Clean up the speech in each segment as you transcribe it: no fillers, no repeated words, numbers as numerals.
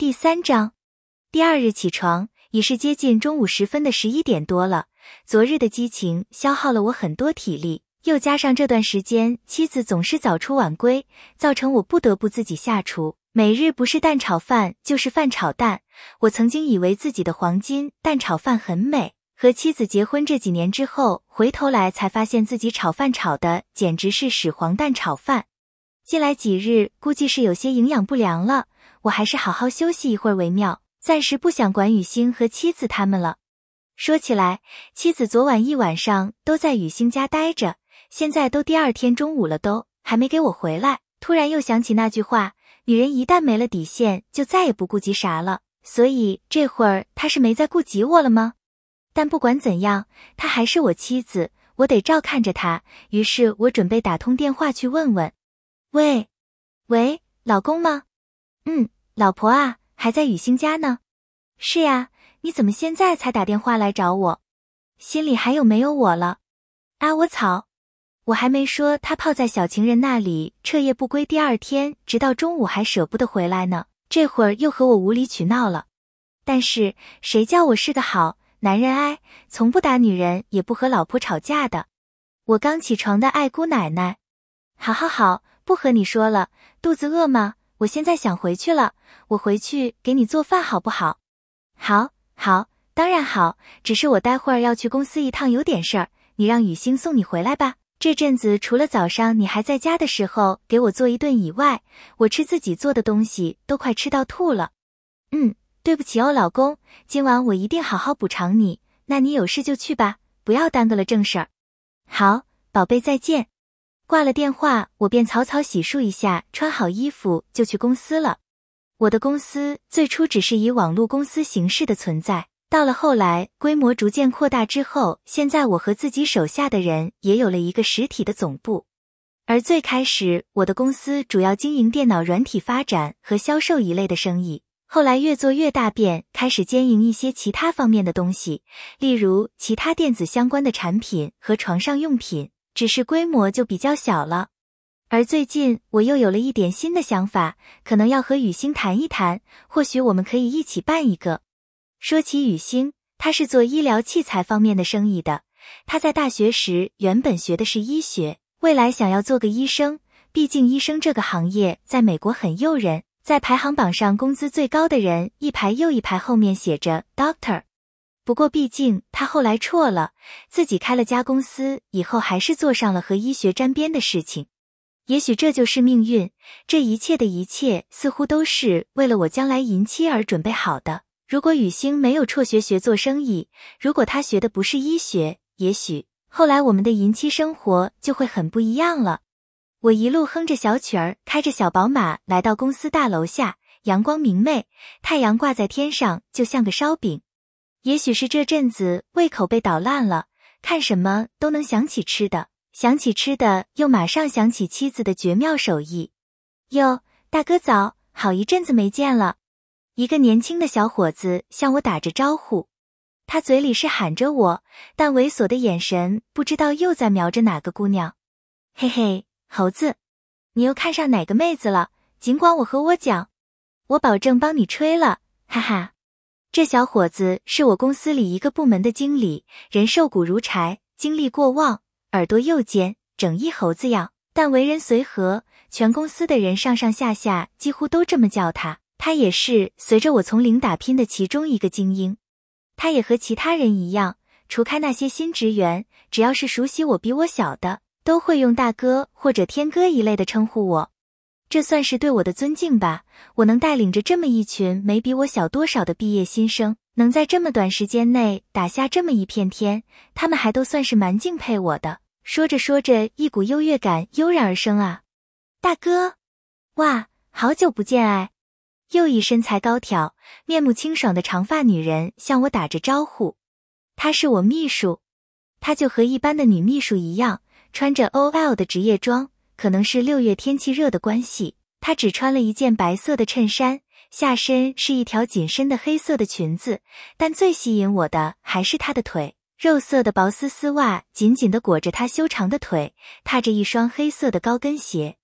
第3章。第2日起床，已是接近中午时分的11点多了。昨日的激情消耗了我很多体力，又加上这段时间妻子总是早出晚归，造成我不得不自己下厨，每日不是蛋炒饭就是饭炒蛋。我曾经以为自己的黄金蛋炒饭很美，和妻子结婚这几年之后，回头来才发现自己炒饭炒的简直是屎黄蛋炒饭。近来几日估计是有些营养不良了，我还是好好休息一会儿为妙，暂时不想管雨欣和妻子他们了。说起来，妻子昨晚一晚上都在雨欣家待着，现在都第2天中午了，都还没给我回来。突然又想起那句话，女人一旦没了底线，就再也不顾及啥了。所以这会儿她是没再顾及我了吗？但不管怎样，她还是我妻子，我得照看着她。于是我准备打通电话去问问。喂，老公吗？老婆啊，还在雨欣家呢。是呀，你怎么现在才打电话来找我？心里还有没有我了？啊，我操！我还没说他泡在小情人那里彻夜不归，第2天直到中午还舍不得回来呢，这会儿又和我无理取闹了。但是谁叫我是个好男人哎，从不打女人，也不和老婆吵架的。我刚起床的爱姑奶奶。好，不和你说了，肚子饿吗？我现在想回去了，我回去给你做饭好不好？好，当然好，只是我待会儿要去公司一趟，有点事儿，你让雨欣送你回来吧。这阵子除了早上你还在家的时候给我做一顿以外，我吃自己做的东西都快吃到吐了。对不起哦老公，今晚我一定好好补偿你，那你有事就去吧，不要耽搁了正事儿。好，宝贝再见。挂了电话，我便草草洗漱一下，穿好衣服就去公司了。我的公司最初只是以网络公司形式的存在，到了后来规模逐渐扩大之后，现在我和自己手下的人也有了一个实体的总部。而最开始我的公司主要经营电脑软体发展和销售一类的生意，后来越做越大变，开始兼营一些其他方面的东西，例如其他电子相关的产品和床上用品，只是规模就比较小了。而最近我又有了一点新的想法，可能要和雨欣谈一谈，或许我们可以一起办一个。说起雨欣，她是做医疗器材方面的生意的，她在大学时原本学的是医学，未来想要做个医生，毕竟医生这个行业在美国很诱人，在排行榜上工资最高的人一排又一排后面写着 Doctor。不过毕竟他后来辍了，自己开了家公司，以后还是做上了和医学沾边的事情。也许这就是命运，这一切的一切似乎都是为了我将来迎妻而准备好的。如果雨欣没有辍学学做生意，如果她学的不是医学，也许后来我们的迎妻生活就会很不一样了。我一路哼着小曲儿，开着小宝马来到公司大楼下，阳光明媚，太阳挂在天上就像个烧饼。也许是这阵子胃口被捣烂了，看什么都能想起吃的，想起吃的又马上想起妻子的绝妙手艺。哟，大哥早，好一阵子没见了。一个年轻的小伙子向我打着招呼，他嘴里是喊着我，但猥琐的眼神不知道又在瞄着哪个姑娘。嘿嘿，猴子，你又看上哪个妹子了？尽管我和我讲，我保证帮你吹了，哈哈。这小伙子是我公司里一个部门的经理，人瘦骨如柴，精力过旺，耳朵又尖，整一猴子样，但为人随和，全公司的人上上下下几乎都这么叫他。他也是随着我从零打拼的其中一个精英。他也和其他人一样，除开那些新职员，只要是熟悉我比我小的，都会用大哥或者天哥一类的称呼我。这算是对我的尊敬吧，我能带领着这么一群没比我小多少的毕业新生，能在这么短时间内打下这么一片天，他们还都算是蛮敬佩我的。说着说着，一股优越感油然而生啊。大哥，哇，好久不见哎。又一身材高挑，面目清爽的长发女人向我打着招呼。她是我秘书，她就和一般的女秘书一样，穿着 OL 的职业装。可能是6月天气热的关系，她只穿了一件白色的衬衫，下身是一条紧身的黑色的裙子，但最吸引我的还是她的腿，肉色的薄丝丝袜紧紧地裹着她修长的腿，踏着一双黑色的高跟鞋。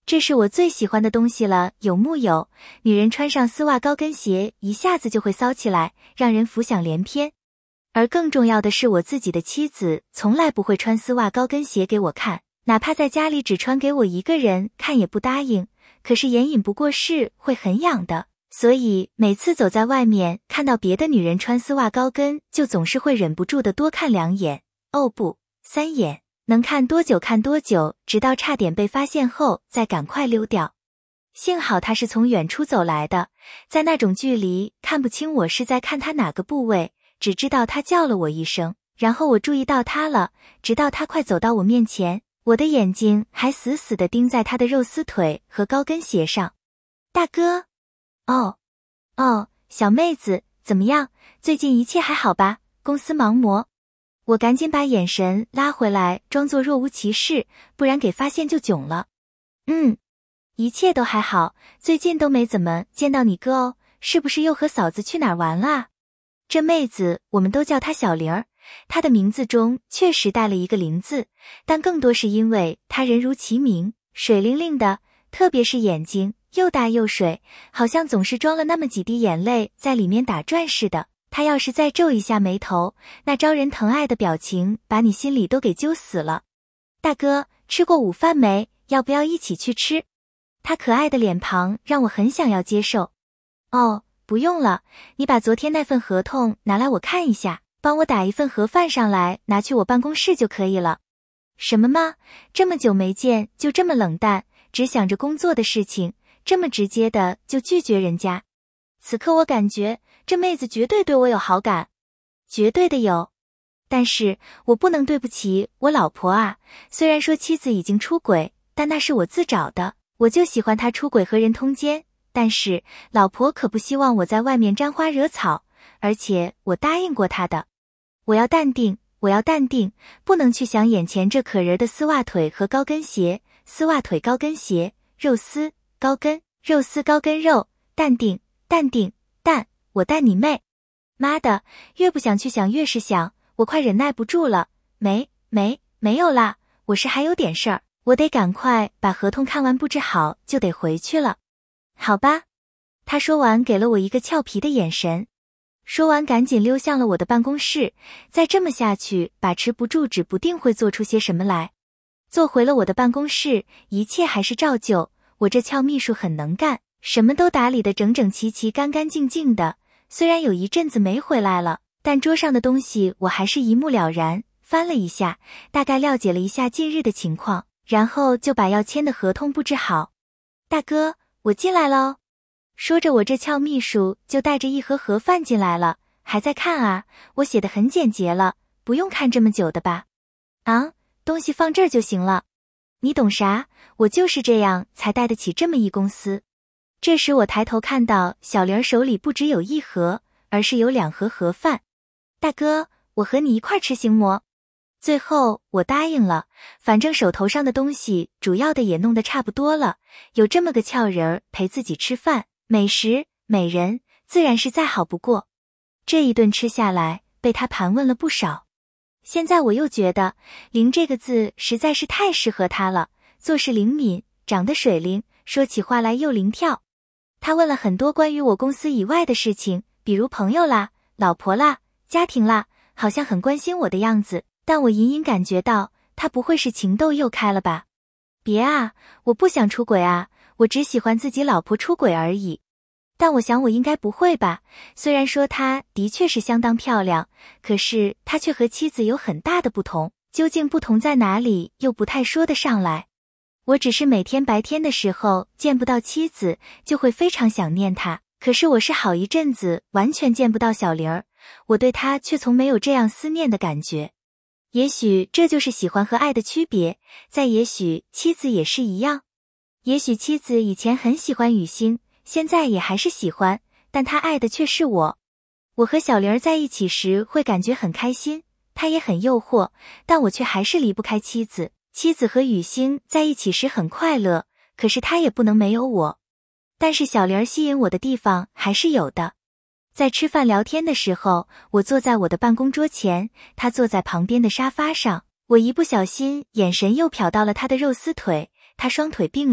这是我最喜欢的东西了，有木有？女人穿上丝袜高跟鞋，一下子就会骚起来，让人浮想联翩。而更重要的是，我自己的妻子从来不会穿丝袜高跟鞋给我看，哪怕在家里只穿给我一个人看也不答应。可是眼瘾不过是会很痒的，所以每次走在外面看到别的女人穿丝袜高跟，就总是会忍不住的多看2眼，哦不，3眼，能看多久看多久，直到差点被发现后再赶快溜掉。幸好他是从远处走来的，在那种距离看不清我是在看他哪个部位，只知道他叫了我一声，然后我注意到他了，直到他快走到我面前，我的眼睛还死死地盯在他的肉丝腿和高跟鞋上。大哥。哦，小妹子，怎么样？最近一切还好吧？公司忙么？我赶紧把眼神拉回来，装作若无其事，不然给发现就囧了。一切都还好，最近都没怎么见到你哥哦，是不是又和嫂子去哪儿玩了啊？这妹子我们都叫她小玲儿，她的名字中确实带了一个玲字，但更多是因为她人如其名，水灵灵的，特别是眼睛又大又水，好像总是装了那么几滴眼泪在里面打转似的。她要是再皱一下眉头，那招人疼爱的表情把你心里都给揪死了。大哥，吃过午饭没？要不要一起去吃？她可爱的脸庞让我很想要接受。哦，不用了，你把昨天那份合同拿来我看一下，帮我打一份盒饭上来，拿去我办公室就可以了。什么吗？这么久没见就这么冷淡，只想着工作的事情，这么直接的就拒绝人家。此刻我感觉这妹子绝对对我有好感，绝对的有。但是我不能对不起我老婆啊，虽然说妻子已经出轨，但那是我自找的，我就喜欢她出轨和人通奸，但是老婆可不希望我在外面沾花惹草，而且我答应过她的。我要淡定，不能去想眼前这可人的丝袜腿和高跟鞋，丝袜腿高跟鞋，肉丝高跟，肉丝高跟肉，淡定，我淡你妹！妈的，越不想去想越是想，我快忍耐不住了。没有啦，我是还有点事儿，我得赶快把合同看完布置好，就得回去了。好吧。他说完给了我一个俏皮的眼神，说完赶紧溜向了我的办公室，再这么下去把持不住，指不定会做出些什么来。坐回了我的办公室，一切还是照旧，我这俏秘书很能干，什么都打理得整整齐齐干干净净的，虽然有一阵子没回来了，但桌上的东西我还是一目了然，翻了一下，大概了解了一下近日的情况，然后就把要签的合同布置好。大哥，我进来了哦。说着我这俏秘书就带着一盒盒饭进来了。还在看啊？我写得很简洁了，不用看这么久的吧？啊，东西放这儿就行了。你懂啥？我就是这样才带得起这么一公司。这时我抬头看到小玲手里不只有一盒，而是有2盒盒饭。大哥，我和你一块吃行么？最后我答应了，反正手头上的东西主要的也弄得差不多了，有这么个俏人儿陪自己吃饭，美食美人自然是再好不过。这一顿吃下来，被他盘问了不少。现在我又觉得灵这个字实在是太适合他了，做事灵敏，长得水灵，说起话来又灵跳。他问了很多关于我公司以外的事情，比如朋友啦、老婆啦、家庭啦，好像很关心我的样子，但我隐隐感觉到他不会是情窦又开了吧？别啊，我不想出轨啊，我只喜欢自己老婆出轨而已。但我想我应该不会吧，虽然说她的确是相当漂亮，可是她却和妻子有很大的不同，究竟不同在哪里又不太说得上来。我只是每天白天的时候见不到妻子，就会非常想念她，可是我是好一阵子完全见不到小玲儿，我对她却从没有这样思念的感觉。也许这就是喜欢和爱的区别，再也许妻子也是一样。也许妻子以前很喜欢雨欣，现在也还是喜欢，但她爱的却是我。我和小玲儿在一起时会感觉很开心，她也很诱惑，但我却还是离不开妻子。妻子和雨欣在一起时很快乐，可是她也不能没有我。但是小玲儿吸引我的地方还是有的。在吃饭聊天的时候，我坐在我的办公桌前，她坐在旁边的沙发上，我一不小心眼神又瞟到了她的肉丝腿，她双腿并拢，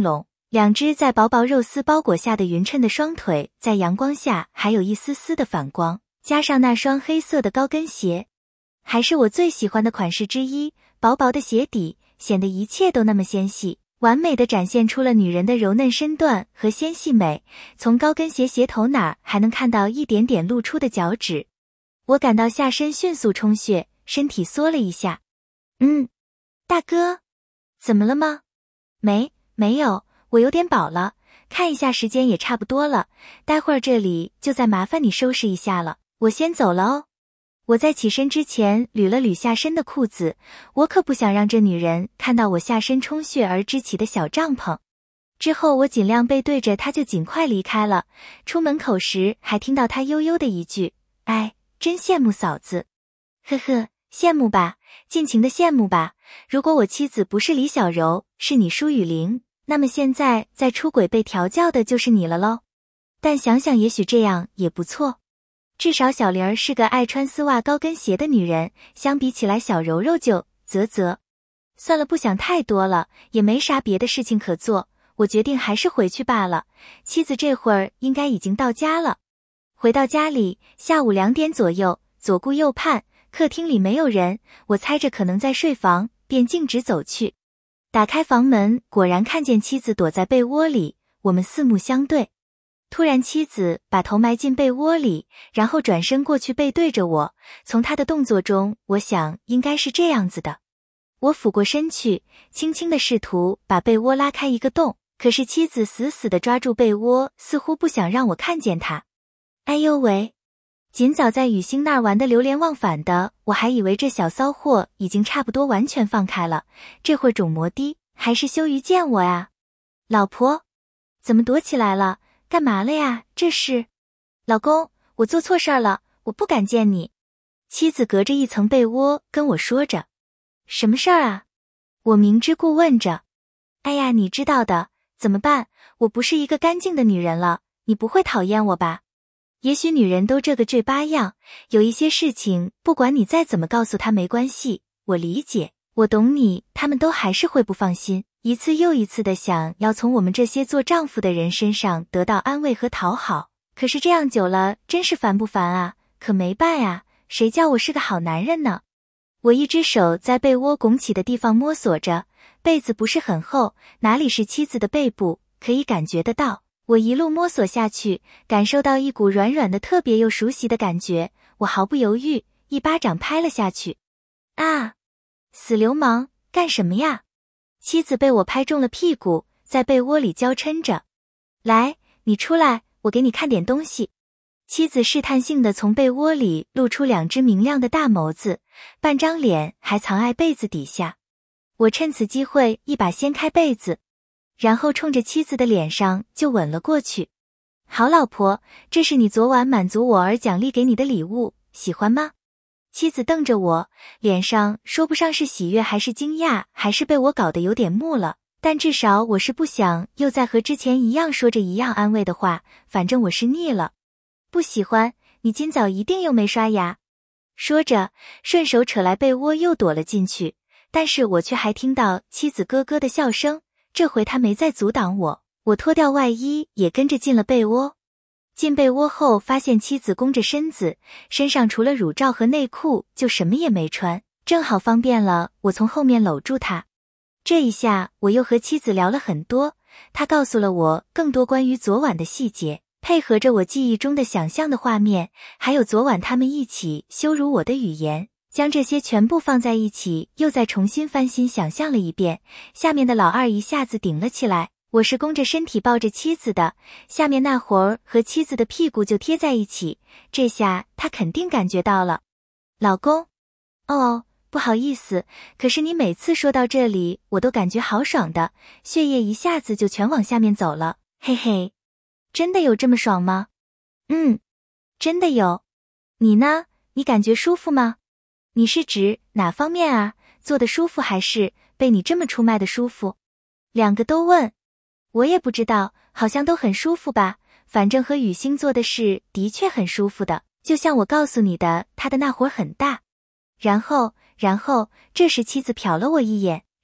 两只在薄薄肉丝包裹下的匀称的双腿在阳光下还有一丝丝的反光，加上那双黑色的高跟鞋，还是我最喜欢的款式之一。薄薄的鞋底显得一切都那么纤细，完美地展现出了女人的柔嫩身段和纤细美。从高跟鞋鞋头那儿还能看到一点点露出的脚趾。我感到下身迅速充血，身体缩了一下。大哥，怎么了吗？没有，我有点饱了，看一下时间也差不多了，待会儿这里就再麻烦你收拾一下了，我先走了哦。我在起身之前捋了捋下身的裤子，我可不想让这女人看到我下身充血而支起的小帐篷。之后我尽量背对着她就尽快离开了，出门口时还听到她悠悠的一句，哎，真羡慕嫂子。呵呵，羡慕吧，尽情的羡慕吧。如果我妻子不是李小柔，是你舒雨玲，那么现在在出轨被调教的就是你了喽。但想想也许这样也不错。至少小玲儿是个爱穿丝袜高跟鞋的女人，相比起来小柔柔就算了，不想太多了，也没啥别的事情可做，我决定还是回去罢了。妻子这会儿应该已经到家了。回到家里，下午2点左右，左顾右盼，客厅里没有人，我猜着可能在睡房，便径直走去。打开房门，果然看见妻子躲在被窝里，我们四目相对。突然妻子把头埋进被窝里，然后转身过去背对着我，从她的动作中，我想应该是这样子的。我俯过身去，轻轻地试图把被窝拉开一个洞，可是妻子死死地抓住被窝，似乎不想让我看见她。哎呦喂！尽早在雨欣那儿玩得流连忘返的，我还以为这小骚货已经差不多完全放开了，这会儿肿摩的，还是羞于见我呀。老婆，怎么躲起来了？干嘛了呀？这是……老公，我做错事儿了，我不敢见你。妻子隔着一层被窝跟我说着。什么事儿啊？我明知故问着。哎呀，你知道的，怎么办？我不是一个干净的女人了，你不会讨厌我吧？也许女人都这个嘴巴样，有一些事情不管你再怎么告诉她没关系，我理解，我懂你，他们都还是会不放心，一次又一次的想要从我们这些做丈夫的人身上得到安慰和讨好。可是这样久了，真是烦不烦啊？可没办啊，谁叫我是个好男人呢？我一只手在被窝拱起的地方摸索着，被子不是很厚，哪里是妻子的背部，可以感觉得到。我一路摸索下去，感受到一股软软的特别又熟悉的感觉，我毫不犹豫，一巴掌拍了下去。啊！死流氓，干什么呀？妻子被我拍中了屁股，在被窝里娇嗔着。来，你出来，我给你看点东西。妻子试探性地从被窝里露出2只明亮的大眸子，半张脸还藏在被子底下。我趁此机会一把掀开被子，然后冲着妻子的脸上就吻了过去。好老婆，这是你昨晚满足我而奖励给你的礼物，喜欢吗？妻子瞪着我，脸上说不上是喜悦还是惊讶，还是被我搞得有点木了，但至少我是不想又再和之前一样说着一样安慰的话，反正我是腻了。不喜欢，你今早一定又没刷牙。说着，顺手扯来被窝又躲了进去，但是我却还听到妻子咯咯的笑声，这回她没再阻挡我，我脱掉外衣也跟着进了被窝。进被窝后发现妻子弓着身子，身上除了乳罩和内裤就什么也没穿，正好方便了我从后面搂住她。这一下我又和妻子聊了很多，她告诉了我更多关于昨晚的细节，配合着我记忆中的想象的画面，还有昨晚他们一起羞辱我的语言，将这些全部放在一起，又再重新翻新想象了一遍。下面的老二一下子顶了起来，我是弓着身体抱着妻子的，下面那会儿和妻子的屁股就贴在一起，这下他肯定感觉到了。老公，哦，不好意思，可是你每次说到这里，我都感觉好爽的，血液一下子就全往下面走了，嘿嘿。真的有这么爽吗？真的有。你呢？你感觉舒服吗？你是指哪方面啊？做的舒服还是被你这么出卖的舒服？2个都问。我也不知道，好像都很舒服吧，反正和雨欣做的事的确很舒服的，就像我告诉你的，他的那会儿很大。然后，这时妻子瞟了我一眼，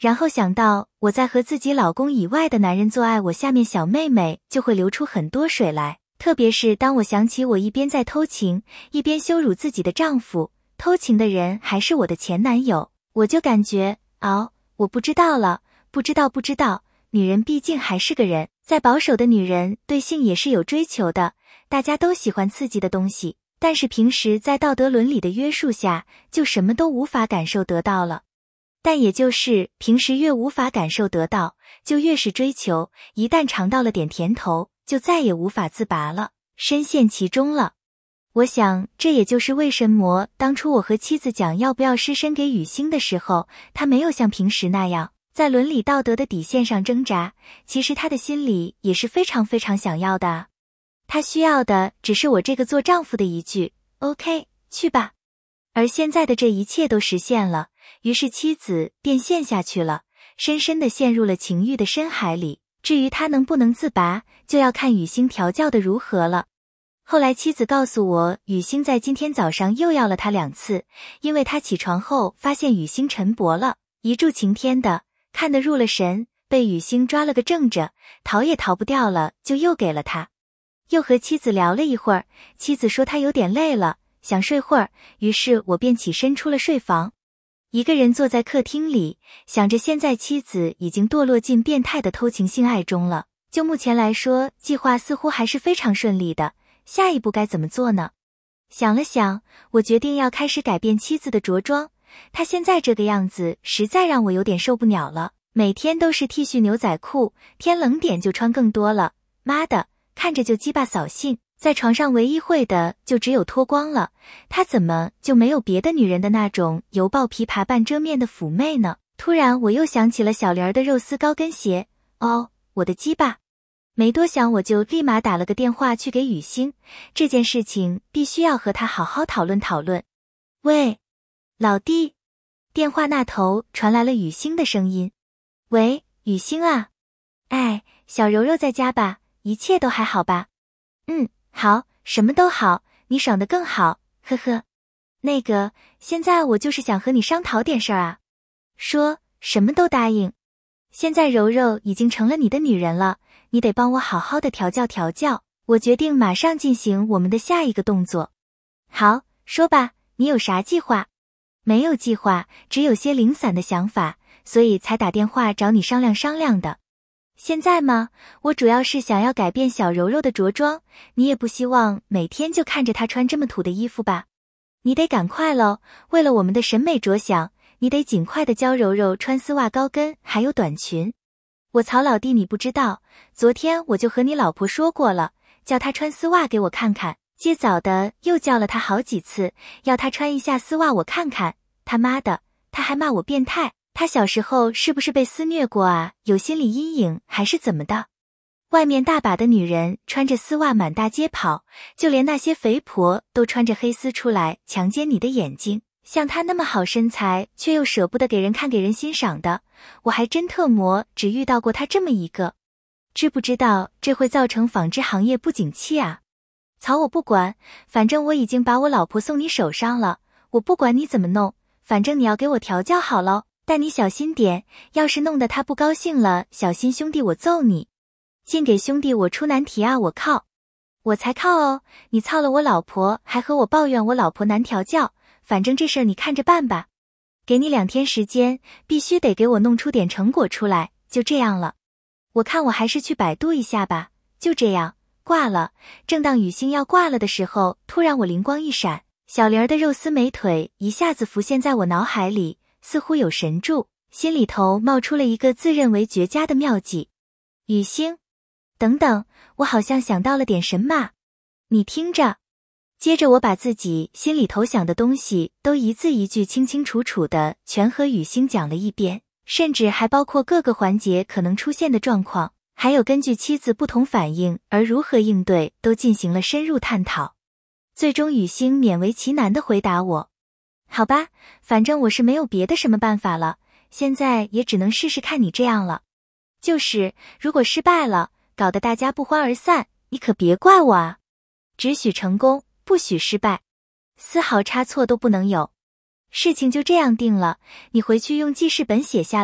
然后想到我在和自己老公以外的男人做爱，我下面小妹妹就会流出很多水来。特别是当我想起我一边在偷情，一边羞辱自己的丈夫，偷情的人还是我的前男友，我就感觉，我不知道了，不知道，女人毕竟还是个人，再保守的女人对性也是有追求的，大家都喜欢刺激的东西，但是平时在道德伦理的约束下，就什么都无法感受得到了。但也就是平时越无法感受得到，就越是追求，一旦尝到了点甜头，就再也无法自拔了，深陷其中了。我想这也就是为什么当初我和妻子讲要不要失身给雨欣的时候，他没有像平时那样在伦理道德的底线上挣扎，其实他的心里也是非常非常想要的啊。他需要的只是我这个做丈夫的一句 OK 去吧。而现在的这一切都实现了，于是妻子便陷下去了，深深地陷入了情欲的深海里。至于他能不能自拔，就要看雨欣调教的如何了。后来妻子告诉我，雨欣在今天早上又要了他2次，因为他起床后发现雨欣晨勃了，一柱擎天的，看得入了神，被雨欣抓了个正着，逃也逃不掉了，就又给了他。又和妻子聊了一会儿，妻子说她有点累了，想睡会儿，于是我便起身出了睡房。一个人坐在客厅里，想着现在妻子已经堕落进变态的偷情性爱中了，就目前来说，计划似乎还是非常顺利的，下一步该怎么做呢？想了想，我决定要开始改变妻子的着装，她现在这个样子实在让我有点受不了了，每天都是 T 恤牛仔裤，天冷点就穿更多了，妈的，看着就鸡巴扫兴，在床上唯一会的就只有脱光了，她怎么就没有别的女人的那种油爆琵琶半遮面的妩媚呢？突然我又想起了小玲儿的肉丝高跟鞋，我的鸡巴！没多想我就立马打了个电话去给雨欣，这件事情必须要和她好好讨论讨论。喂，老弟。电话那头传来了雨欣的声音。喂，雨欣啊。哎，小柔柔在家吧？一切都还好吧？好，什么都好，你爽得更好，呵呵。那个，现在我就是想和你商讨点事儿啊。说，什么都答应。现在柔柔已经成了你的女人了，你得帮我好好的调教调教，我决定马上进行我们的下一个动作。好，说吧，你有啥计划？没有计划，只有些零散的想法，所以才打电话找你商量商量的。现在吗？我主要是想要改变小柔柔的着装，你也不希望每天就看着她穿这么土的衣服吧？你得赶快咯，为了我们的审美着想，你得尽快的教柔柔穿丝袜高跟还有短裙。我曹老弟你不知道，昨天我就和你老婆说过了，叫她穿丝袜给我看看，接早的又叫了她好几次，要她穿一下丝袜我看看，他妈的，她还骂我变态。他小时候是不是被肆虐过啊？有心理阴影还是怎么的？外面大把的女人穿着丝袜满大街跑，就连那些肥婆都穿着黑丝出来强奸你的眼睛。像她那么好身材，却又舍不得给人看给人欣赏的，我还真特么只遇到过她这么一个。知不知道这会造成纺织行业不景气啊？曹我不管，反正我已经把我老婆送你手上了，我不管你怎么弄，反正你要给我调教好咯。但你小心点，要是弄得他不高兴了，小心兄弟我揍你。尽给兄弟我出难题啊，我靠。我才靠哦，你操了我老婆还和我抱怨我老婆难调教，反正这事儿你看着办吧。给你2天时间，必须得给我弄出点成果出来，就这样了。我看我还是去百度一下吧，就这样，挂了。正当雨欣要挂了的时候，突然我灵光一闪，小玲儿的肉丝美腿一下子浮现在我脑海里，似乎有神助，心里头冒出了一个自认为绝佳的妙计。雨欣，等等，我好像想到了点什么。你听着。接着我把自己心里头想的东西都一字一句清清楚楚的全和雨欣讲了一遍，甚至还包括各个环节可能出现的状况，还有根据妻子不同反应而如何应对都进行了深入探讨。最终雨欣勉为其难地回答我，好吧，反正我是没有别的什么办法了，现在也只能试试看你这样了。就是如果失败了，搞得大家不欢而散，你可别怪我啊。只许成功，不许失败，丝毫差错都不能有。事情就这样定了，你回去用记事本写下来，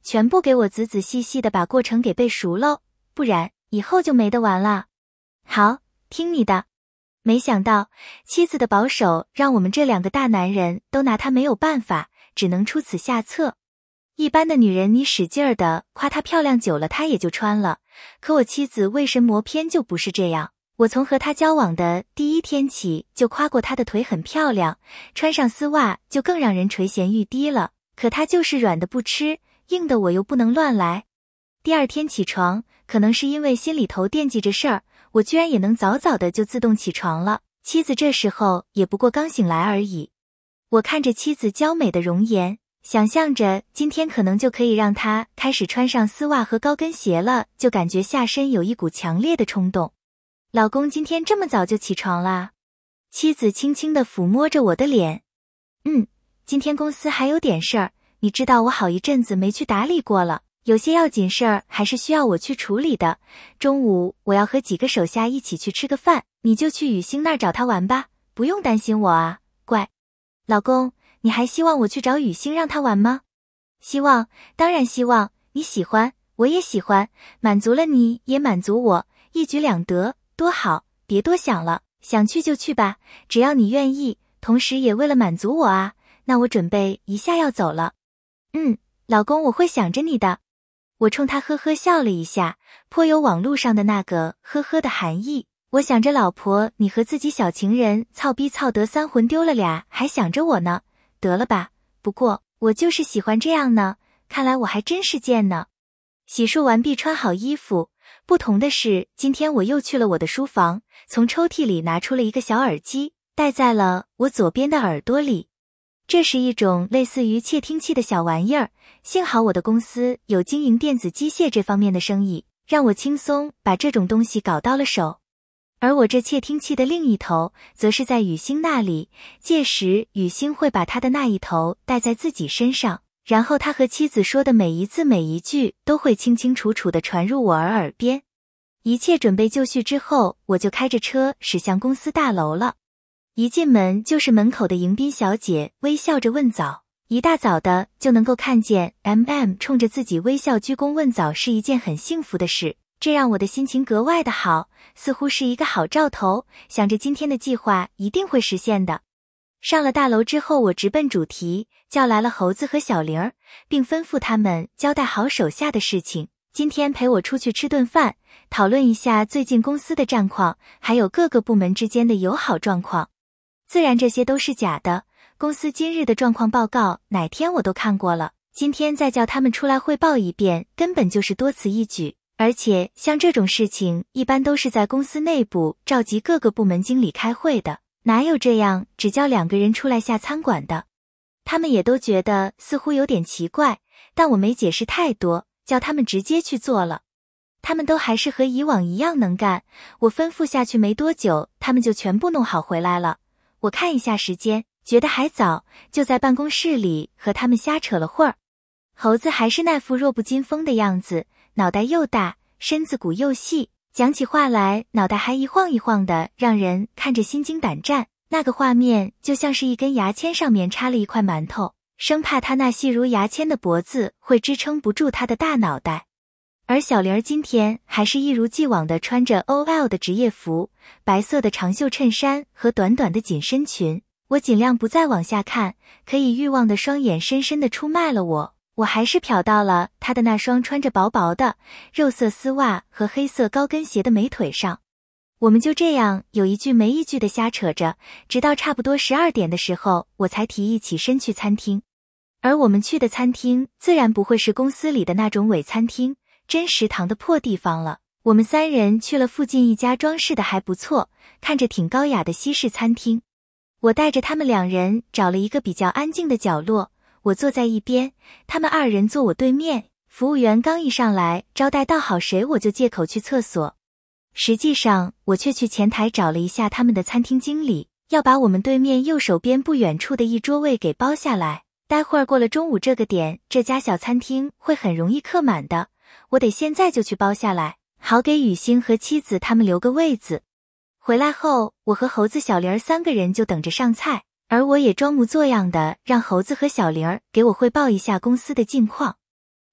全部给我仔仔细细的把过程给背熟喽，不然以后就没得玩了。好，听你的。没想到妻子的保守让我们这两个大男人都拿他没有办法，只能出此下策。一般的女人你使劲儿的夸她漂亮久了她也就穿了，可我妻子为神魔偏就不是这样。我从和她交往的第一天起就夸过她的腿很漂亮，穿上丝袜就更让人垂涎欲滴了，可她就是软的不吃，硬的我又不能乱来。第二天起床，可能是因为心里头惦记着事儿，我居然也能早早的就自动起床了。妻子这时候也不过刚醒来而已。我看着妻子娇美的容颜，想象着今天可能就可以让她开始穿上丝袜和高跟鞋了，就感觉下身有一股强烈的冲动。老公今天这么早就起床啦？妻子轻轻地抚摸着我的脸。今天公司还有点事儿，你知道我好一阵子没去打理过了，有些要紧事儿还是需要我去处理的。中午我要和几个手下一起去吃个饭，你就去雨欣那儿找她玩吧，不用担心我啊，乖。老公，你还希望我去找雨欣让她玩吗？希望，当然希望，你喜欢，我也喜欢，满足了你也满足我，一举两得，多好，别多想了，想去就去吧，只要你愿意，同时也为了满足我啊，那我准备一下要走了。老公，我会想着你的。我冲他呵呵笑了一下，颇有网络上的那个呵呵的含义。我想着老婆，你和自己小情人操逼操得三魂丢了俩，还想着我呢，得了吧，不过我就是喜欢这样呢，看来我还真是贱呢。洗漱完毕，穿好衣服，不同的是今天我又去了我的书房，从抽屉里拿出了一个小耳机，戴在了我左边的耳朵里。这是一种类似于窃听器的小玩意儿，幸好我的公司有经营电子机械这方面的生意，让我轻松把这种东西搞到了手。而我这窃听器的另一头则是在雨欣那里，届时雨欣会把他的那一头戴在自己身上，然后他和妻子说的每一字每一句都会清清楚楚地传入我耳边。一切准备就绪之后，我就开着车驶向公司大楼了。一进门就是门口的迎宾小姐微笑着问早，一大早的就能够看见 冲着自己微笑鞠躬问早是一件很幸福的事，这让我的心情格外的好，似乎是一个好兆头，想着今天的计划一定会实现的。上了大楼之后，我直奔主题，叫来了猴子和小玲儿，并吩咐他们交代好手下的事情，今天陪我出去吃顿饭，讨论一下最近公司的战况，还有各个部门之间的友好状况。自然这些都是假的，公司今日的状况报告哪天我都看过了，今天再叫他们出来汇报一遍，根本就是多此一举。而且像这种事情一般都是在公司内部召集各个部门经理开会的，哪有这样只叫2个人出来下餐馆的。他们也都觉得似乎有点奇怪，但我没解释太多，叫他们直接去做了。他们都还是和以往一样能干，我吩咐下去没多久，他们就全部弄好回来了。我看一下时间，觉得还早，就在办公室里和他们瞎扯了会儿。猴子还是那副弱不禁风的样子，脑袋又大，身子骨又细，讲起话来脑袋还一晃一晃的，让人看着心惊胆战。那个画面就像是一根牙签上面插了一块馒头，生怕他那细如牙签的脖子会支撑不住他的大脑袋。而小玲儿今天还是一如既往的穿着 OL 的职业服，白色的长袖衬衫和短短的紧身裙。我尽量不再往下看，可以欲望的双眼深深的出卖了我还是瞟到了她的那双穿着薄薄的肉色丝袜和黑色高跟鞋的美腿上。我们就这样有一句没一句的瞎扯着，直到差不多12点的时候，我才提议起身去餐厅。而我们去的餐厅自然不会是公司里的那种伪餐厅，真食堂的破地方了。我们3人去了附近一家装饰的还不错，看着挺高雅的西式餐厅。我带着他们2人找了一个比较安静的角落，我坐在一边，他们2人坐我对面。服务员刚一上来招待到好谁，我就借口去厕所。实际上我却去前台找了一下他们的餐厅经理，要把我们对面右手边不远处的一桌位给包下来。待会儿过了中午这个点，这家小餐厅会很容易客满的，我得现在就去包下来，好给雨欣和妻子他们留个位子。回来后，我和猴子小玲儿3个人就等着上菜，而我也装模作样的让猴子和小玲儿给我汇报一下公司的近况。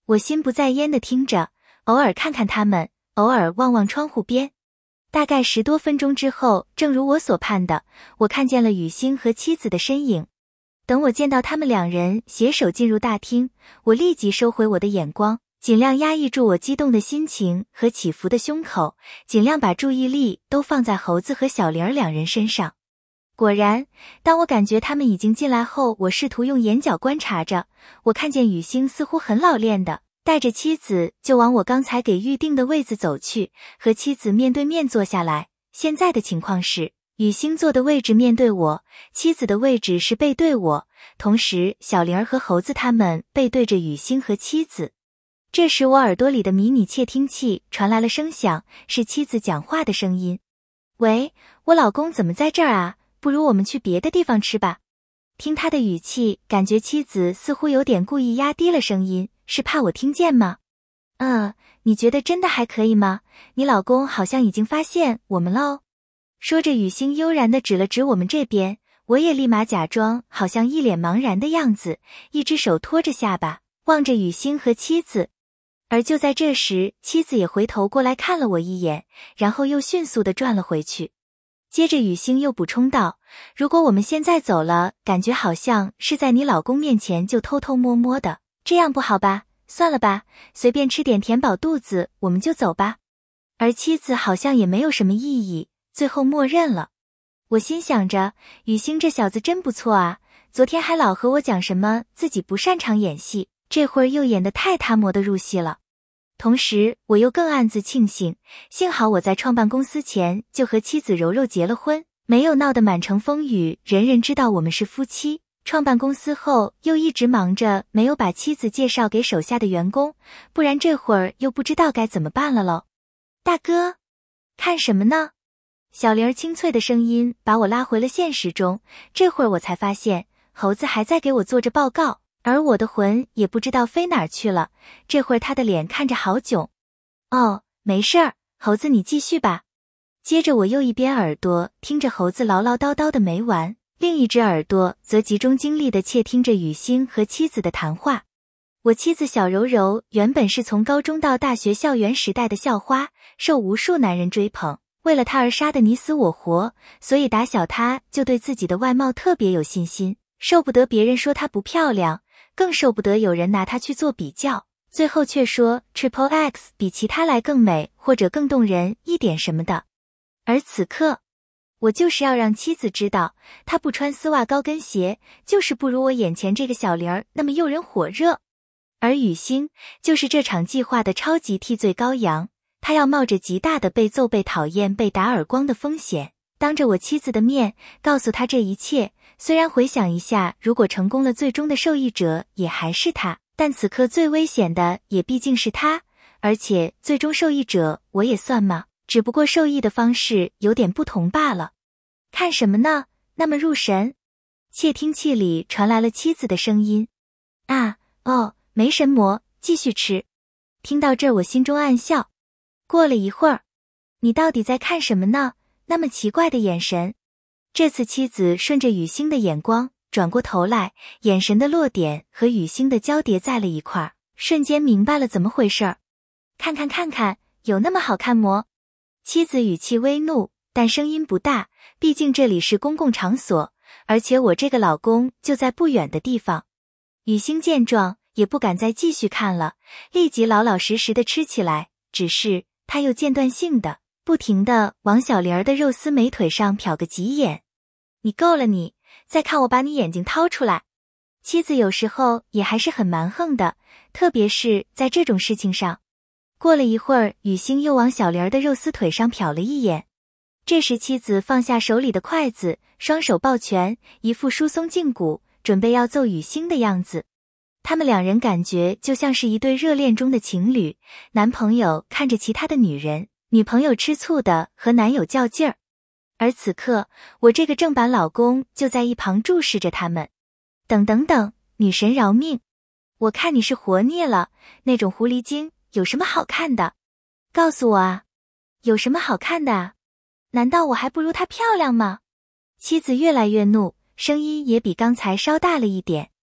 我心不在焉地听着，偶尔看看他们，偶尔望望窗户边。大概10多分钟之后，正如我所盼的，我看见了雨欣和妻子的身影。等我见到他们2人携手进入大厅，我立即收回我的眼光，尽量压抑住我激动的心情和起伏的胸口，尽量把注意力都放在猴子和小玲2人身上。果然，当我感觉他们已经进来后，我试图用眼角观察着，我看见雨欣似乎很老练的带着妻子就往我刚才给预定的位子走去，和妻子面对面坐下来。现在的情况是，雨欣坐的位置面对我，妻子的位置是背对我，同时小玲和猴子他们背对着雨欣和妻子。这时我耳朵里的迷你窃听器传来了声响，是妻子讲话的声音。喂，我老公怎么在这儿啊？不如我们去别的地方吃吧。听他的语气，感觉妻子似乎有点故意压低了声音，是怕我听见吗？你觉得真的还可以吗？你老公好像已经发现我们了哦。说着，雨欣悠然地指了指我们这边，我也立马假装好像一脸茫然的样子，一只手托着下巴，望着雨欣和妻子。而就在这时，妻子也回头过来看了我一眼，然后又迅速地转了回去。接着雨欣又补充道，如果我们现在走了，感觉好像是在你老公面前就偷偷摸摸的，这样不好吧？算了吧，随便吃点填饱肚子，我们就走吧。而妻子好像也没有什么异议，最后默认了。我心想着，雨欣这小子真不错啊，昨天还老和我讲什么自己不擅长演戏，这会儿又演得太他妈的入戏了。同时我又更暗自庆幸，幸好我在创办公司前就和妻子柔柔结了婚，没有闹得满城风雨，人人知道我们是夫妻。创办公司后又一直忙着没有把妻子介绍给手下的员工，不然这会儿又不知道该怎么办了喽。大哥，看什么呢？小玲清脆的声音把我拉回了现实中，这会儿我才发现猴子还在给我做着报告，而我的魂也不知道飞哪儿去了，这会儿他的脸看着好囧。哦，没事儿，猴子你继续吧。接着我又一边耳朵听着猴子唠唠叨叨的没完，另一只耳朵则集中精力地窃听着雨欣和妻子的谈话。我妻子小柔柔原本是从高中到大学校园时代的校花，受无数男人追捧，为了她而杀得你死我活，所以打小她就对自己的外貌特别有信心，受不得别人说她不漂亮，更受不得有人拿她去做比较，最后却说 Triple X 比其他来更美或者更动人一点什么的。而此刻，我就是要让妻子知道，她不穿丝袜高跟鞋，就是不如我眼前这个小玲儿那么诱人火热。而雨欣就是这场计划的超级替罪羔羊，她要冒着极大的被揍、被讨厌、被打耳光的风险，当着我妻子的面告诉她这一切。虽然回想一下，如果成功了，最终的受益者也还是她，但此刻最危险的也毕竟是她，而且最终受益者我也算吗？只不过受益的方式有点不同罢了。看什么呢？那么入神？窃听器里传来了妻子的声音。没神魔，继续吃。听到这儿我心中暗笑。过了一会儿，你到底在看什么呢？那么奇怪的眼神。这次妻子顺着雨欣的眼光转过头来，眼神的落点和雨欣的交叠在了一块儿，瞬间明白了怎么回事儿。看看，有那么好看么？妻子语气微怒，但声音不大，毕竟这里是公共场所，而且我这个老公就在不远的地方。雨欣见状也不敢再继续看了，立即老老实实的吃起来，只是他又间断性的不停地往小玲儿的肉丝美腿上瞟个急眼。你够了你，再看我把你眼睛掏出来。妻子有时候也还是很蛮横的，特别是在这种事情上。过了一会儿，雨欣又往小玲儿的肉丝腿上瞟了一眼。这时妻子放下手里的筷子，双手抱拳，一副疏松胫骨，准备要揍雨欣的样子。他们2人感觉就像是一对热恋中的情侣，男朋友看着其他的女人，女朋友吃醋的和男友较劲儿。而此刻，我这个正版老公就在一旁注视着他们。等，女神饶命！我看你是活腻了，那种狐狸精有什么好看的？告诉我啊，有什么好看的啊？难道我还不如她漂亮吗？妻子越来越怒，声音也比刚才稍大了一点。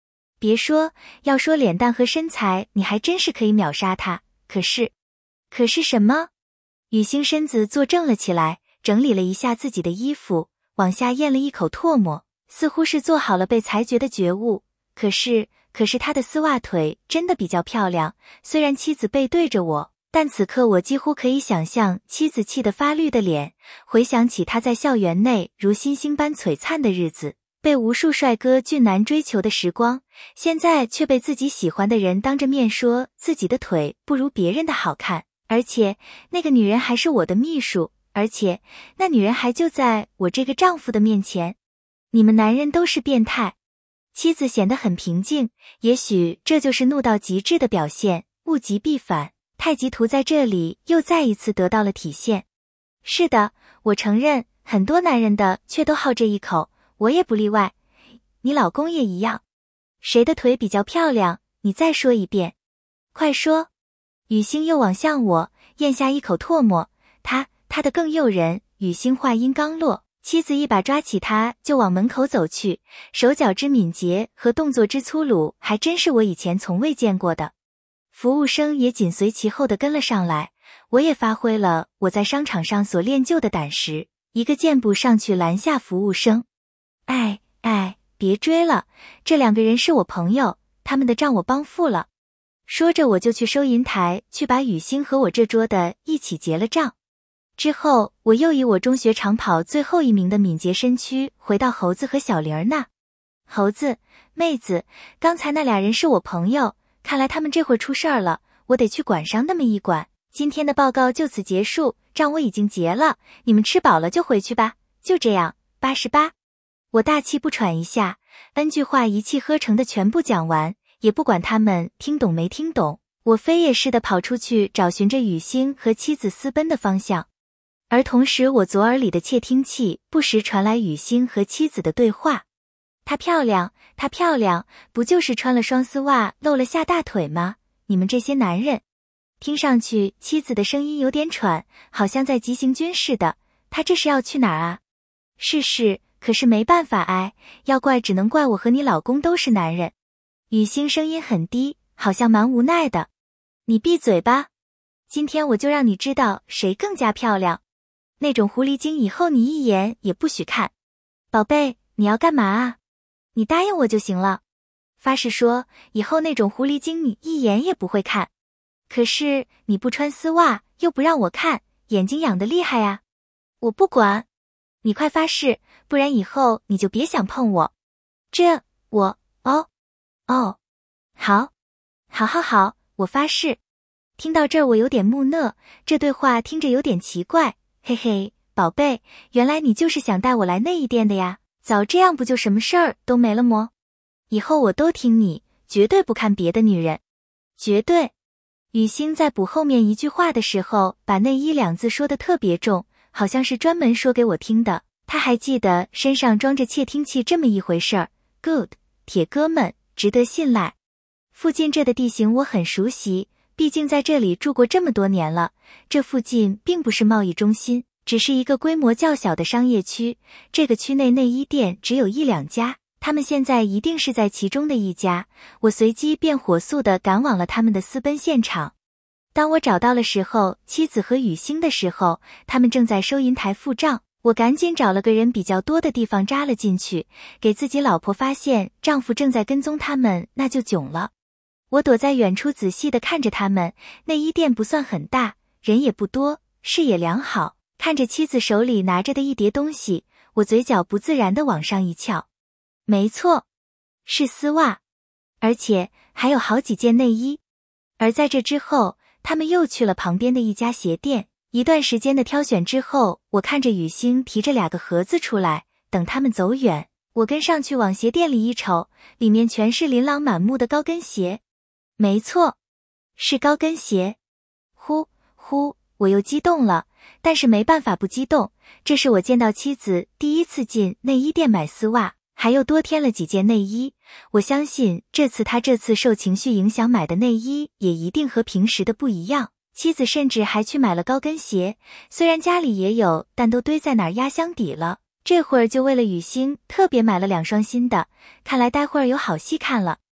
别说，要说脸蛋和身材，你还真是可以秒杀他。可是什么？雨欣身子坐正了起来，整理了一下自己的衣服，往下咽了一口唾沫，似乎是做好了被裁决的觉悟。可是他的丝袜腿真的比较漂亮，虽然妻子背对着我，但此刻我几乎可以想象妻子气得发绿的脸，回想起他在校园内如星星般璀璨的日子，被无数帅哥俊男追求的时光，现在却被自己喜欢的人当着面说自己的腿不如别人的好看，而且那个女人还是我的秘书，而且那女人还就在我这个丈夫的面前。你们男人都是变态。妻子显得很平静，也许这就是怒到极致的表现，物极必反，太极图在这里又再一次得到了体现。是的，我承认，很多男人的却都好这一口，我也不例外，你老公也一样。谁的腿比较漂亮？你再说一遍。快说。雨欣又望向我，咽下一口唾沫，他的更诱人。雨欣话音刚落，妻子一把抓起他就往门口走去，手脚之敏捷和动作之粗鲁还真是我以前从未见过的。服务生也紧随其后的跟了上来，我也发挥了我在商场上所练就的胆识，一个箭步上去拦下服务生。别追了，这两个人是我朋友，他们的账我帮付了。说着我就去收银台去把雨欣和我这桌的一起结了账。之后我又以我中学长跑最后一名的敏捷身躯回到猴子和小玲那。猴子，妹子，刚才那俩人是我朋友，看来他们这会儿出事儿了，我得去管上那么一管。今天的报告就此结束，账我已经结了，你们吃饱了就回去吧。就这样，88。我大气不喘一下，N 句话一气呵成的全部讲完，也不管他们听懂没听懂，我飞也似的跑出去找寻着雨欣和妻子私奔的方向。而同时我左耳里的窃听器不时传来雨欣和妻子的对话。她漂亮，不就是穿了双丝袜露了下大腿吗？你们这些男人。听上去妻子的声音有点喘，好像在急行军似的。她这是要去哪儿啊？是，可是没办法要怪只能怪我和你老公都是男人。雨欣声音很低，好像蛮无奈的。你闭嘴吧，今天我就让你知道谁更加漂亮。那种狐狸精以后你一眼也不许看。宝贝，你要干嘛啊？你答应我就行了。发誓说，以后那种狐狸精你一眼也不会看。可是你不穿丝袜，又不让我看，眼睛痒得厉害呀。我不管。你快发誓，不然以后你就别想碰我。好，我发誓。听到这儿我有点木讷，这对话听着有点奇怪。嘿嘿，宝贝，原来你就是想带我来内衣店的呀，早这样不就什么事儿都没了么？以后我都听你，绝对不看别的女人。绝对。雨欣在补后面一句话的时候，把内衣两字说得特别重，好像是专门说给我听的。他还记得身上装着窃听器这么一回事儿。Good， 铁哥们，值得信赖。附近这的地形我很熟悉，毕竟在这里住过这么多年了。这附近并不是贸易中心，只是一个规模较小的商业区。这个区内内衣店只有1、2家，他们现在一定是在其中的一家。我随即便火速地赶往了他们的私奔现场。当我找到了时候，妻子和雨欣的时候，他们正在收银台付账。我赶紧找了个人比较多的地方扎了进去，给自己老婆发现丈夫正在跟踪他们，那就囧了。我躲在远处仔细地看着他们，内衣店不算很大，人也不多，视野良好。看着妻子手里拿着的一叠东西，我嘴角不自然地往上一翘。没错，是丝袜，而且还有好几件内衣。而在这之后，他们又去了旁边的一家鞋店。一段时间的挑选之后，我看着雨欣提着2个盒子出来，等他们走远，我跟上去往鞋店里一瞅，里面全是琳琅满目的高跟鞋。没错，是高跟鞋。呼，我又激动了，但是没办法不激动，这是我见到妻子第一次进内衣店买丝袜，还又多添了几件内衣。我相信他这次受情绪影响买的内衣也一定和平时的不一样。妻子甚至还去买了高跟鞋，虽然家里也有，但都堆在哪儿压箱底了。这会儿就为了雨欣特别买了2双新的，看来待会儿有好戏看了。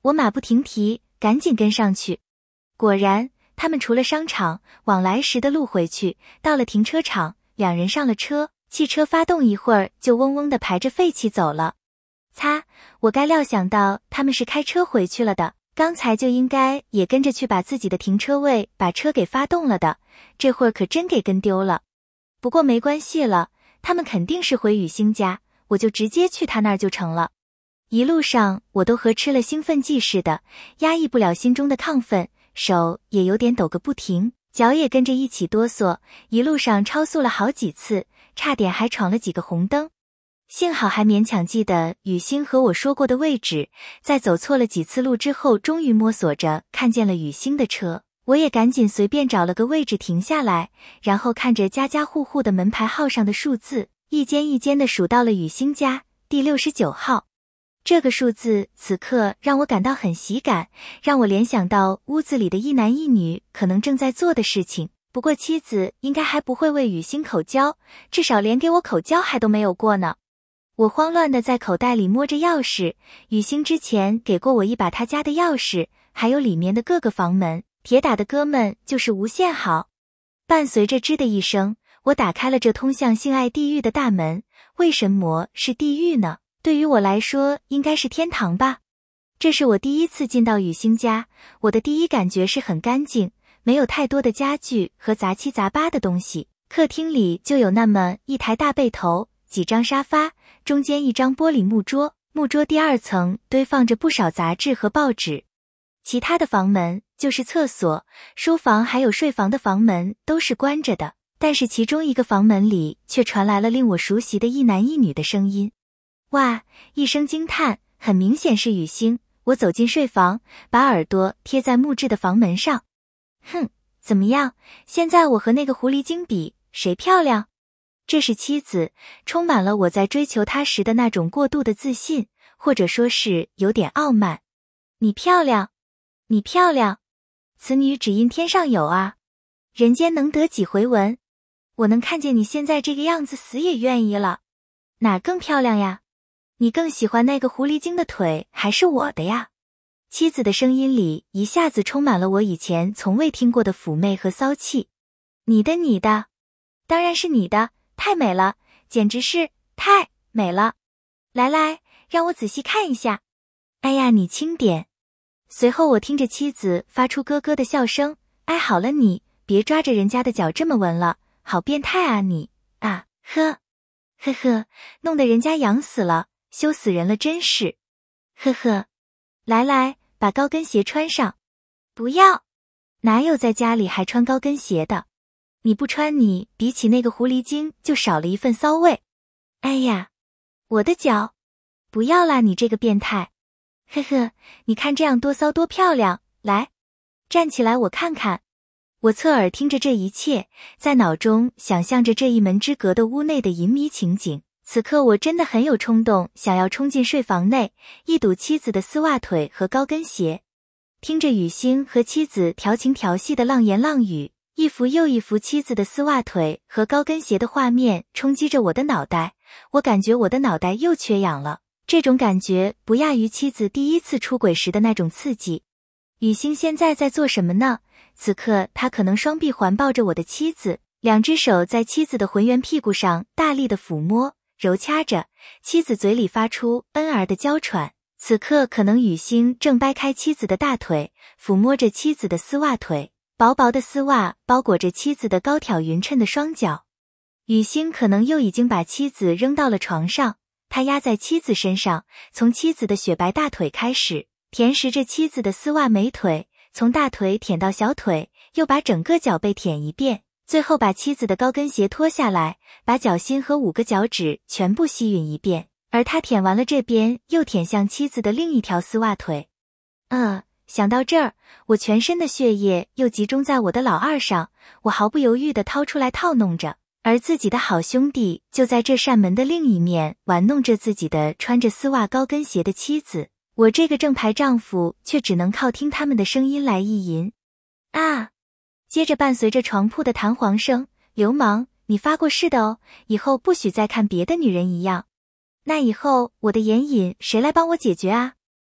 我马不停蹄，赶紧跟上去。果然，他们除了商场，往来时的路回去，到了停车场，两人上了车，汽车发动一会儿就嗡嗡地排着废气走了。擦，我该料想到他们是开车回去了的，刚才就应该也跟着去把自己的停车位把车给发动了的，这会儿可真给跟丢了。不过没关系了，他们肯定是回雨欣家，我就直接去他那儿就成了。一路上我都和吃了兴奋剂似的，压抑不了心中的亢奋，手也有点抖个不停，脚也跟着一起哆嗦，一路上超速了好几次，差点还闯了几个红灯。幸好还勉强记得雨欣和我说过的位置，在走错了几次路之后，终于摸索着看见了雨欣的车，我也赶紧随便找了个位置停下来，然后看着家家户户的门牌号上的数字，一间一间的数到了雨欣家第69号。这个数字此刻让我感到很喜感，让我联想到屋子里的一男一女可能正在做的事情，不过妻子应该还不会为雨欣口交，至少连给我口交还都没有过呢。我慌乱地在口袋里摸着钥匙，雨欣之前给过我一把他家的钥匙，还有里面的各个房门，铁打的哥们就是无限好。伴随着吱的一声，我打开了这通向性爱地狱的大门。为什么是地狱呢？对于我来说应该是天堂吧。这是我第一次进到雨欣家，我的第一感觉是很干净，没有太多的家具和杂七杂八的东西。客厅里就有那么一台大背头，几张沙发，中间一张玻璃木桌，木桌第二层堆放着不少杂志和报纸。其他的房门，就是厕所、书房还有睡房的房门都是关着的，但是其中一个房门里却传来了令我熟悉的一男一女的声音。哇！一声惊叹，很明显是雨欣。我走进睡房，把耳朵贴在木质的房门上。哼，怎么样？现在我和那个狐狸精比，谁漂亮？这是妻子，充满了我在追求她时的那种过度的自信，或者说是有点傲慢。你漂亮，你漂亮，此女只因天上有啊，人间能得几回闻？我能看见你现在这个样子，死也愿意了。哪更漂亮呀？你更喜欢那个狐狸精的腿还是我的呀？妻子的声音里一下子充满了我以前从未听过的妩媚和骚气。你的，当然是你的，太美了，简直是太美了。来，让我仔细看一下。哎呀，你轻点。随后我听着妻子发出咯咯的笑声，哎，好了你，别抓着人家的脚这么闻了，好变态啊你，啊，呵呵，弄得人家痒死了。羞死人了真是，呵呵，来，把高跟鞋穿上。不要，哪有在家里还穿高跟鞋的？你不穿你比起那个狐狸精就少了一份骚味。哎呀，我的脚，不要啦你这个变态，呵呵，你看这样多骚多漂亮，来，站起来我看看。我侧耳听着这一切，在脑中想象着这一门之隔的屋内的淫靡情景。此刻我真的很有冲动，想要冲进睡房内，一睹妻子的丝袜腿和高跟鞋。听着雨欣和妻子调情调戏的浪言浪语，一幅又一幅妻子的丝袜腿和高跟鞋的画面冲击着我的脑袋，我感觉我的脑袋又缺氧了。这种感觉不亚于妻子第一次出轨时的那种刺激。雨欣现在在做什么呢？此刻她可能双臂环抱着我的妻子，两只手在妻子的浑圆屁股上大力的抚摸揉掐着，妻子嘴里发出恩儿的娇喘。此刻可能雨欣正掰开妻子的大腿，抚摸着妻子的丝袜腿，薄薄的丝袜包裹着妻子的高挑匀称的双脚。雨欣可能又已经把妻子扔到了床上，他压在妻子身上，从妻子的雪白大腿开始，舔舐着妻子的丝袜美腿，从大腿舔到小腿，又把整个脚背舔一遍，最后把妻子的高跟鞋脱下来，把脚心和5个脚趾全部吸吮一遍，而他舔完了这边，又舔向妻子的另一条丝袜腿。想到这儿，我全身的血液又集中在我的老二上，我毫不犹豫地掏出来套弄着，而自己的好兄弟就在这扇门的另一面玩弄着自己的穿着丝袜高跟鞋的妻子，我这个正牌丈夫却只能靠听他们的声音来意淫。啊！接着伴随着床铺的弹簧声，流氓，你发过誓的哦，以后不许再看别的女人一样。那以后我的眼瘾谁来帮我解决啊？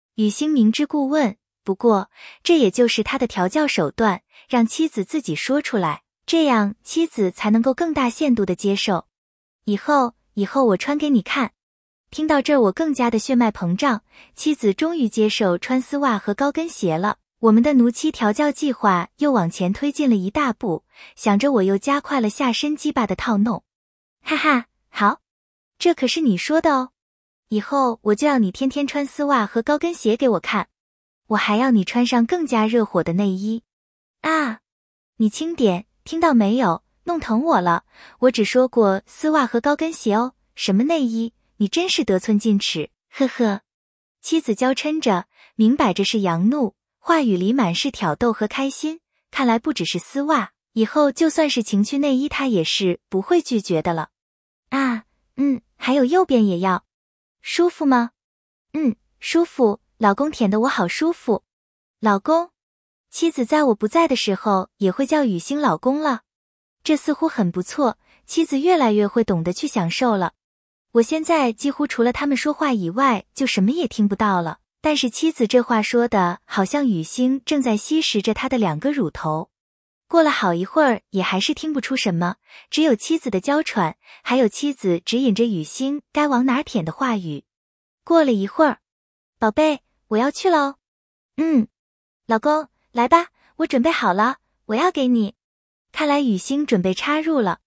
雨欣明知故问，不过这也就是他的调教手段，让妻子自己说出来，这样妻子才能够更大限度的接受。以后我穿给你看。听到这儿我更加的血脉膨胀，妻子终于接受穿丝袜和高跟鞋了。我们的奴妻调教计划又往前推进了一大步，想着我又加快了下身鸡巴的套弄。哈哈，好，这可是你说的哦。以后我就要你天天穿丝袜和高跟鞋给我看，我还要你穿上更加热火的内衣。啊，你轻点，听到没有？弄疼我了，我只说过丝袜和高跟鞋哦，什么内衣，你真是得寸进尺，呵呵。妻子娇嗔着，明摆着是佯怒，话语里满是挑逗和开心，看来不只是丝袜，以后就算是情趣内衣她也是不会拒绝的了。啊，还有右边也要。舒服吗？舒服，老公舔得我好舒服。老公，妻子在我不在的时候也会叫雨欣老公了。这似乎很不错，妻子越来越会懂得去享受了。我现在几乎除了他们说话以外就什么也听不到了，但是妻子这话说的好像雨欣正在吸食着他的2个乳头。过了好一会儿也还是听不出什么，只有妻子的娇喘，还有妻子指引着雨欣该往哪舔的话语。过了一会儿，宝贝，我要去了哦。老公，来吧，我准备好了，我要给你。看来雨欣准备插入了。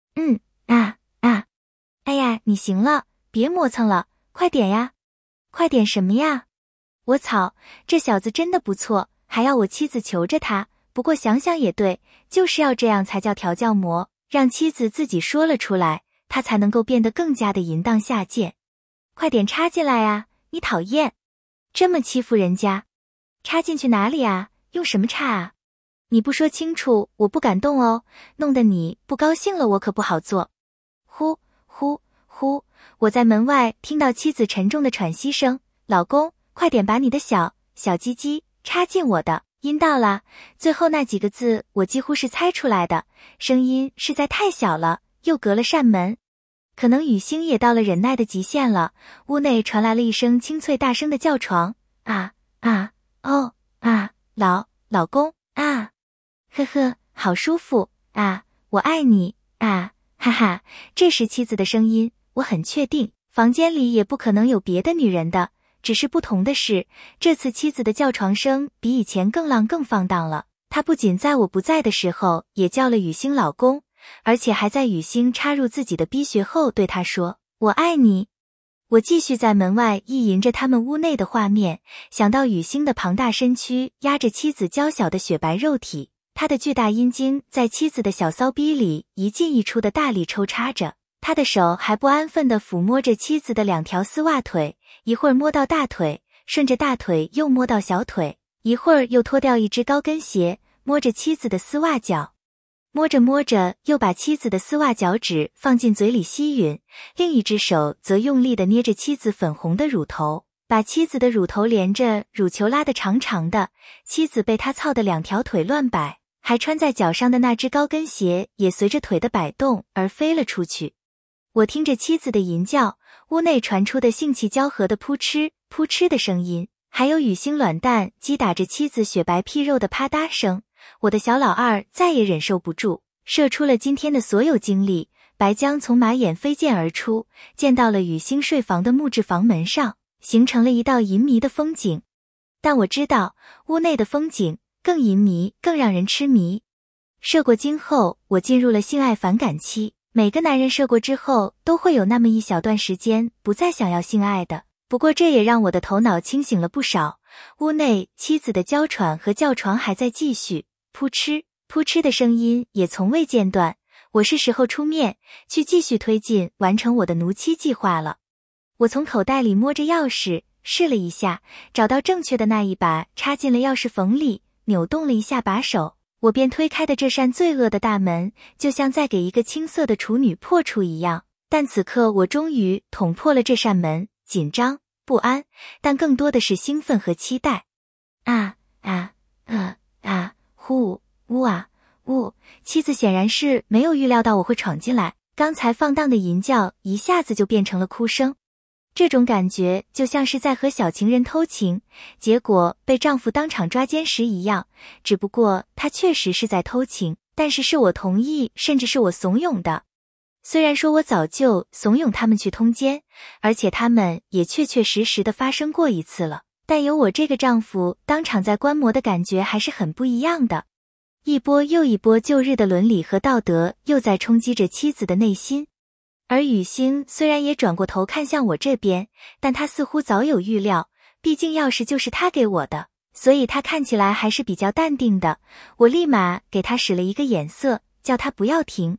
哎呀，你行了，别磨蹭了，快点呀。快点什么呀？我操，这小子真的不错，还要我妻子求着他。不过想想也对，就是要这样才叫调教魔，让妻子自己说了出来，他才能够变得更加的淫荡下贱。快点插进来啊，你讨厌，这么欺负人家。插进去哪里啊？用什么插啊？你不说清楚，我不敢动哦，弄得你不高兴了，我可不好做。呼呼呼，我在门外听到妻子沉重的喘息声，老公，快点把你的小鸡鸡插进我的阴道啦。最后那几个字我几乎是猜出来的，声音实在太小了，又隔了扇门。可能雨欣也到了忍耐的极限了，屋内传来了一声清脆大声的叫床。老公啊，呵呵，好舒服啊，我爱你啊，哈哈。这时妻子的声音，我很确定房间里也不可能有别的女人的，只是不同的是，这次妻子的叫床声比以前更浪更放荡了。她不仅在我不在的时候也叫了雨欣老公，而且还在雨欣插入自己的逼穴后对她说我爱你。我继续在门外意淫着他们屋内的画面，想到雨欣的庞大身躯压着妻子娇小的雪白肉体，她的巨大阴茎在妻子的小骚逼里一进一出的大力抽插着，他的手还不安分地抚摸着妻子的2条丝袜腿，一会儿摸到大腿，顺着大腿又摸到小腿，一会儿又脱掉一只高跟鞋，摸着妻子的丝袜脚。摸着摸着，又把妻子的丝袜脚趾放进嘴里吸吮，另一只手则用力地捏着妻子粉红的乳头，把妻子的乳头连着乳球拉得长长的。妻子被他操的2条腿乱摆，还穿在脚上的那只高跟鞋也随着腿的摆动而飞了出去。我听着妻子的吟叫，屋内传出的性气交合的扑哧扑哧的声音，还有雨欣卵蛋击打着妻子雪白屁肉的啪嗒声。我的小老二再也忍受不住，射出了今天的所有精力，白浆从马眼飞溅而出，溅到了雨欣睡房的木质房门上，形成了一道淫迷的风景。但我知道，屋内的风景更淫迷，更让人痴迷。射过精后，我进入了性爱反感期，每个男人射过之后都会有那么一小段时间不再想要性爱的，不过这也让我的头脑清醒了不少。屋内妻子的娇喘和叫床还在继续，扑哧扑哧的声音也从未间断。我是时候出面去继续推进完成我的奴妻计划了。我从口袋里摸着钥匙试了一下，找到正确的那一把插进了钥匙缝里，扭动了一下把手，我便推开的这扇罪恶的大门，就像在给一个青涩的处女破处一样。但此刻我终于捅破了这扇门，紧张不安，但更多的是兴奋和期待。呼呜啊呜！妻子显然是没有预料到我会闯进来，刚才放荡的淫叫一下子就变成了哭声。 这种感觉就像是在和小情人偷情，结果被丈夫当场抓奸时一样，只不过他确实是在偷情，但是是我同意，甚至是我怂恿的。虽然说我早就怂恿他们去通奸，而且他们也确确实实的发生过一次了，但有我这个丈夫当场在观摩的感觉还是很不一样的。一波又一波旧日的伦理和道德又在冲击着妻子的内心。而雨欣虽然也转过头看向我这边，但她似乎早有预料，毕竟钥匙就是他给我的，所以她看起来还是比较淡定的。我立马给她使了一个眼色，叫她不要停。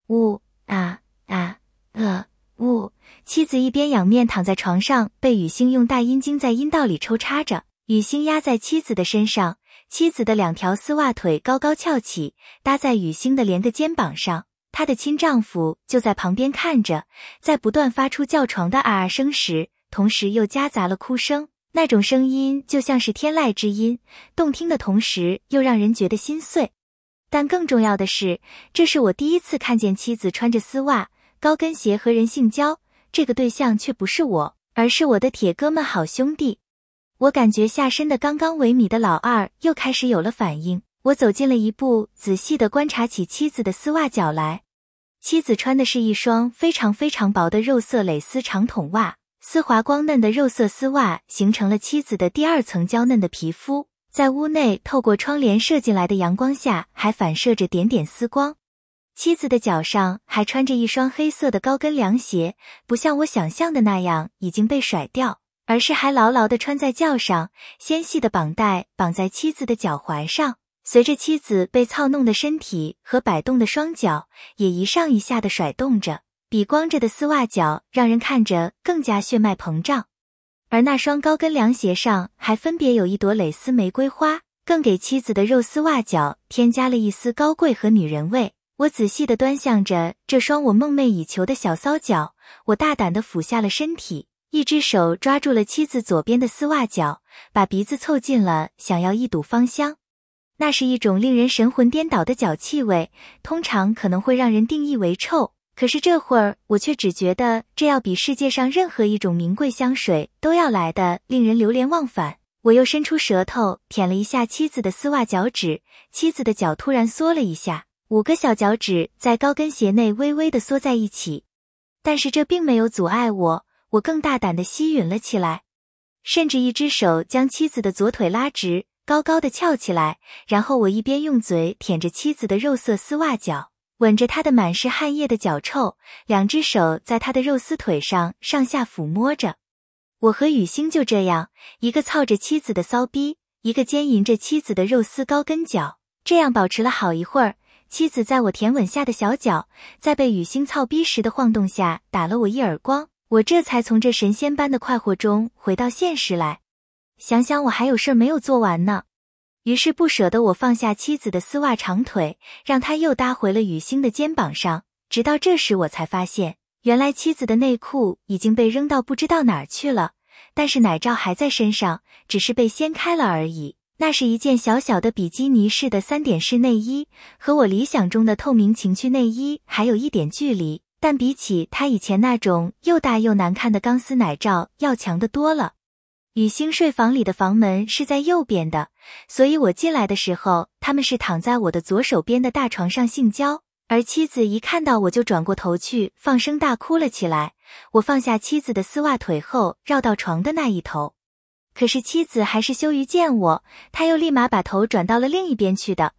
妻子一边仰面躺在床上，被雨欣用大阴茎在阴道里抽插着，雨欣压在妻子的身上，妻子的2条丝袜腿高高翘起，搭在雨欣的连个肩膀上。她的亲丈夫就在旁边看着，在不断发出叫床的啊声时，同时又夹杂了哭声，那种声音就像是天籁之音，动听的同时又让人觉得心碎。但更重要的是，这是我第一次看见妻子穿着丝袜、高跟鞋和人性交，这个对象却不是我，而是我的铁哥们好兄弟。我感觉下身的刚刚萎靡的老二又开始有了反应，我走近了一步，仔细地观察起妻子的丝袜脚来。妻子穿的是一双非常薄的肉色蕾丝长筒袜，丝滑光嫩的肉色丝袜形成了妻子的第2层娇嫩的皮肤，在屋内透过窗帘射进来的阳光下还反射着点点丝光。妻子的脚上还穿着一双黑色的高跟凉鞋，不像我想象的那样已经被甩掉，而是还牢牢地穿在脚上，纤细的绑带绑在妻子的脚踝上，随着妻子被操弄的身体和摆动的双脚也一上一下地甩动着，比光着的丝袜脚让人看着更加血脉膨胀。而那双高跟凉鞋上还分别有一朵蕾丝玫瑰花，更给妻子的肉丝袜脚添加了一丝高贵和女人味。我仔细地端详着这双我梦寐以求的小骚脚，我大胆地俯下了身体，一只手抓住了妻子左边的丝袜脚，把鼻子凑近了，想要一睹芳香。那是一种令人神魂颠倒的脚气味，通常可能会让人定义为臭，可是这会儿我却只觉得这要比世界上任何一种名贵香水都要来的令人流连忘返。我又伸出舌头舔了一下妻子的丝袜脚趾，妻子的脚突然缩了一下，5个小脚趾在高跟鞋内微微地缩在一起，但是这并没有阻碍我更大胆地吸吮了起来，甚至一只手将妻子的左腿拉直，高高的翘起来，然后我一边用嘴舔着妻子的肉色丝袜脚，吻着她的满是汗液的脚臭，2只手在她的肉丝腿上上下抚摸着。我和雨欣就这样，一个操着妻子的骚逼，一个奸淫着妻子的肉丝高跟脚，这样保持了好一会儿。妻子在我舔吻下的小脚，在被雨欣操逼时的晃动下打了我一耳光，我这才从这神仙般的快活中回到现实来。想想我还有事儿没有做完呢，于是不舍得我放下妻子的丝袜长腿，让她又搭回了雨欣的肩膀上，直到这时我才发现，原来妻子的内裤已经被扔到不知道哪儿去了，但是奶罩还在身上，只是被掀开了而已。那是一件小小的比基尼式的3点式内衣，和我理想中的透明情趣内衣还有一点距离，但比起他以前那种又大又难看的钢丝奶罩要强得多了。雨欣睡房里的房门是在右边的，所以我进来的时候，他们是躺在我的左手边的大床上性交，而妻子一看到我就转过头去，放声大哭了起来。我放下妻子的丝袜腿后，绕到床的那一头。可是妻子还是羞于见我，她又立马把头转到了另一边去的。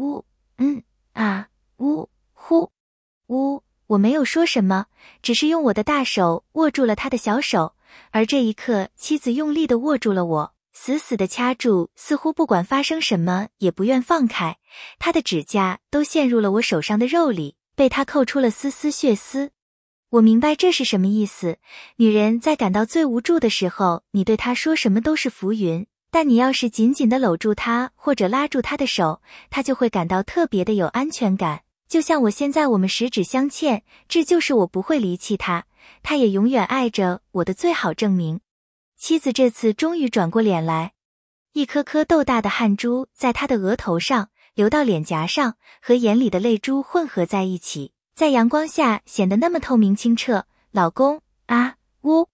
我没有说什么，只是用我的大手握住了她的小手，而这一刻妻子用力地握住了我，死死地掐住，似乎不管发生什么也不愿放开。她的指甲都陷入了我手上的肉里，被她扣出了丝丝血丝。我明白这是什么意思，女人在感到最无助的时候，你对她说什么都是浮云，但你要是紧紧地搂住她或者拉住她的手，她就会感到特别的有安全感。就像我现在我们十指相牵，这就是我不会离弃她，她也永远爱着我的最好证明。妻子这次终于转过脸来，一颗颗豆大的汗珠在她的额头上流到脸颊上，和眼里的泪珠混合在一起，在阳光下显得那么透明清澈。老公，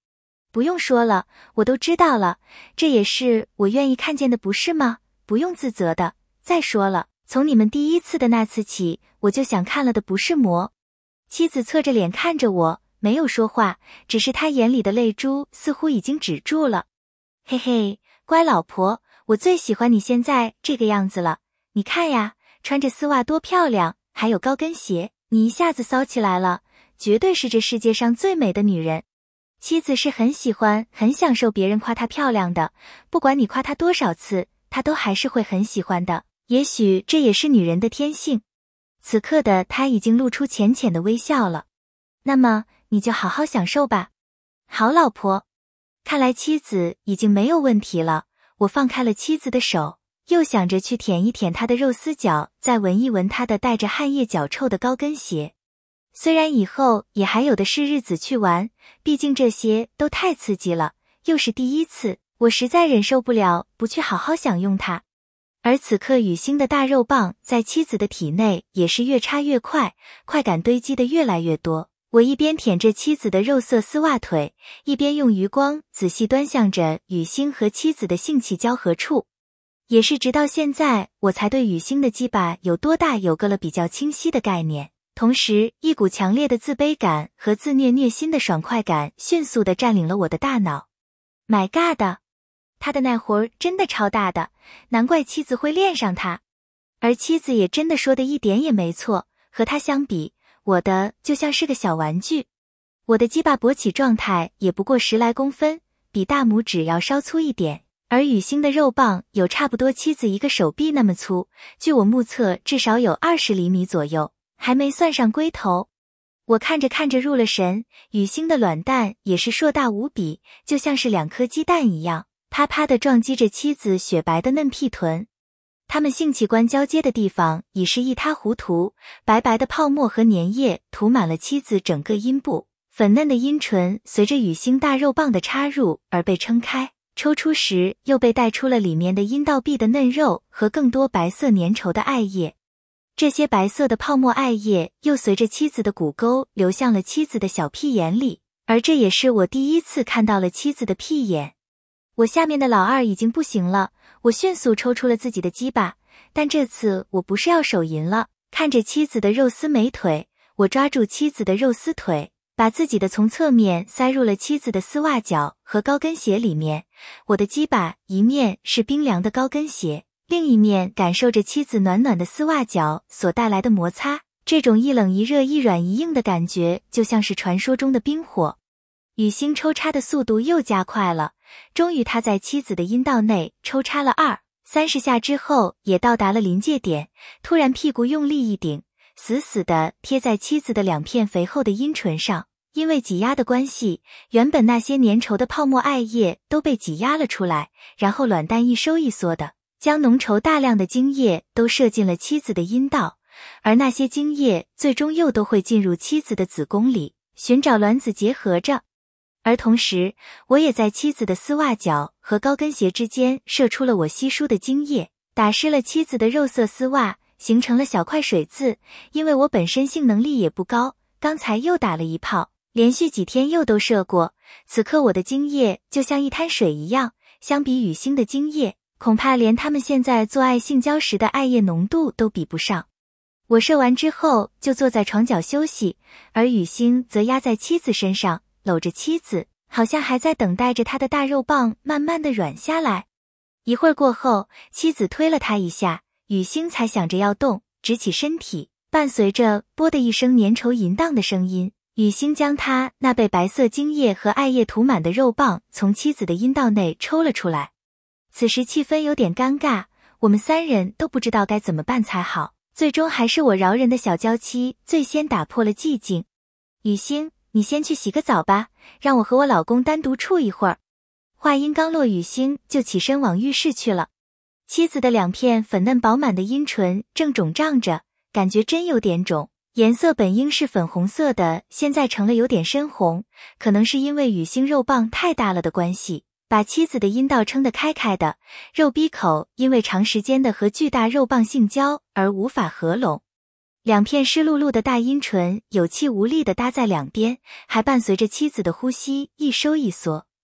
不用说了，我都知道了，这也是我愿意看见的，不是吗？不用自责的。再说了，从你们第一次的那次起，我就想看了的不是魔。妻子侧着脸看着我，没有说话，只是她眼里的泪珠似乎已经止住了。嘿嘿，乖老婆，我最喜欢你现在这个样子了。你看呀，穿着丝袜多漂亮，还有高跟鞋，你一下子骚起来了，绝对是这世界上最美的女人。妻子是很喜欢、很享受别人夸她漂亮的，不管你夸她多少次，她都还是会很喜欢的。也许这也是女人的天性。此刻的她已经露出浅浅的微笑了。那么，你就好好享受吧。好，老婆。看来妻子已经没有问题了，我放开了妻子的手，又想着去舔一舔她的肉丝脚，再闻一闻她的带着汗液脚臭的高跟鞋。虽然以后也还有的是日子去玩，毕竟这些都太刺激了，又是第一次，我实在忍受不了不去好好享用它。而此刻雨欣的大肉棒在妻子的体内也是越插越快，快感堆积的越来越多。我一边舔着妻子的肉色丝袜腿，一边用余光仔细端详着雨欣和妻子的性器交合处。也是直到现在，我才对雨欣的鸡巴有多大有个了比较清晰的概念。同时，一股强烈的自卑感和自虐心的爽快感迅速地占领了我的大脑。My God， 他的那活儿真的超大的，难怪妻子会恋上他。而妻子也真的说的一点也没错，和他相比，我的就像是个小玩具。我的鸡巴勃起状态也不过10来公分，比大拇指要稍粗一点，而雨欣的肉棒有差不多妻子一个手臂那么粗，据我目测至少有20厘米左右，还没算上龟头。我看着看着入了神，雨欣的卵蛋也是硕大无比，就像是2颗鸡蛋一样，啪啪地撞击着妻子雪白的嫩屁臀。他们性器官交接的地方已是一塌糊涂，白白的泡沫和粘液涂满了妻子整个阴部，粉嫩的阴唇随着雨欣大肉棒的插入而被撑开，抽出时又被带出了里面的阴道壁的嫩肉和更多白色粘稠的艾叶。这些白色的泡沫艾叶又随着妻子的骨沟流向了妻子的小屁眼里，而这也是我第一次看到了妻子的屁眼。我下面的老二已经不行了，我迅速抽出了自己的鸡巴，但这次我不是要手淫了。看着妻子的肉丝美腿，我抓住妻子的肉丝腿，把自己的从侧面塞入了妻子的丝袜脚和高跟鞋里面。我的鸡巴一面是冰凉的高跟鞋，另一面感受着妻子暖暖的丝袜脚所带来的摩擦，这种一冷一热一软一硬的感觉就像是传说中的冰火。雨欣抽插的速度又加快了，终于他在妻子的阴道内抽插了20-30下之后，也到达了临界点，突然屁股用力一顶，死死地贴在妻子的2片肥厚的阴唇上。因为挤压的关系，原本那些粘稠的泡沫艾叶都被挤压了出来，然后卵蛋一收一缩的，将浓稠大量的精液都射进了妻子的阴道，而那些精液最终又都会进入妻子的子宫里，寻找卵子结合着。而同时，我也在妻子的丝袜脚和高跟鞋之间射出了我稀疏的精液，打湿了妻子的肉色丝袜，形成了小块水渍。因为我本身性能力也不高，刚才又打了一炮，连续几天又都射过，此刻我的精液就像一滩水一样，相比雨欣的精液，恐怕连他们现在做爱性交时的艾叶浓度都比不上。我射完之后就坐在床角休息，而雨欣则压在妻子身上，搂着妻子，好像还在等待着他的大肉棒慢慢的软下来。一会儿过后，妻子推了他一下，雨欣才想着要动，直起身体，伴随着啵的一声粘稠淫荡的声音，雨欣将他那被白色精液和艾叶涂满的肉棒从妻子的阴道内抽了出来。此时气氛有点尴尬，我们3人都不知道该怎么办才好，最终还是我饶人的小娇妻最先打破了寂静。雨欣，你先去洗个澡吧，让我和我老公单独处一会儿。话音刚落，雨欣就起身往浴室去了。妻子的2片粉嫩饱满的阴唇正肿胀着，感觉真有点肿，颜色本应是粉红色的，现在成了有点深红，可能是因为雨欣肉棒太大了的关系，把妻子的阴道撑得开开的，肉壁口因为长时间的和巨大肉棒性交而无法合拢。2片湿漉漉的大阴唇有气无力地搭在两边，还伴随着妻子的呼吸一收一缩，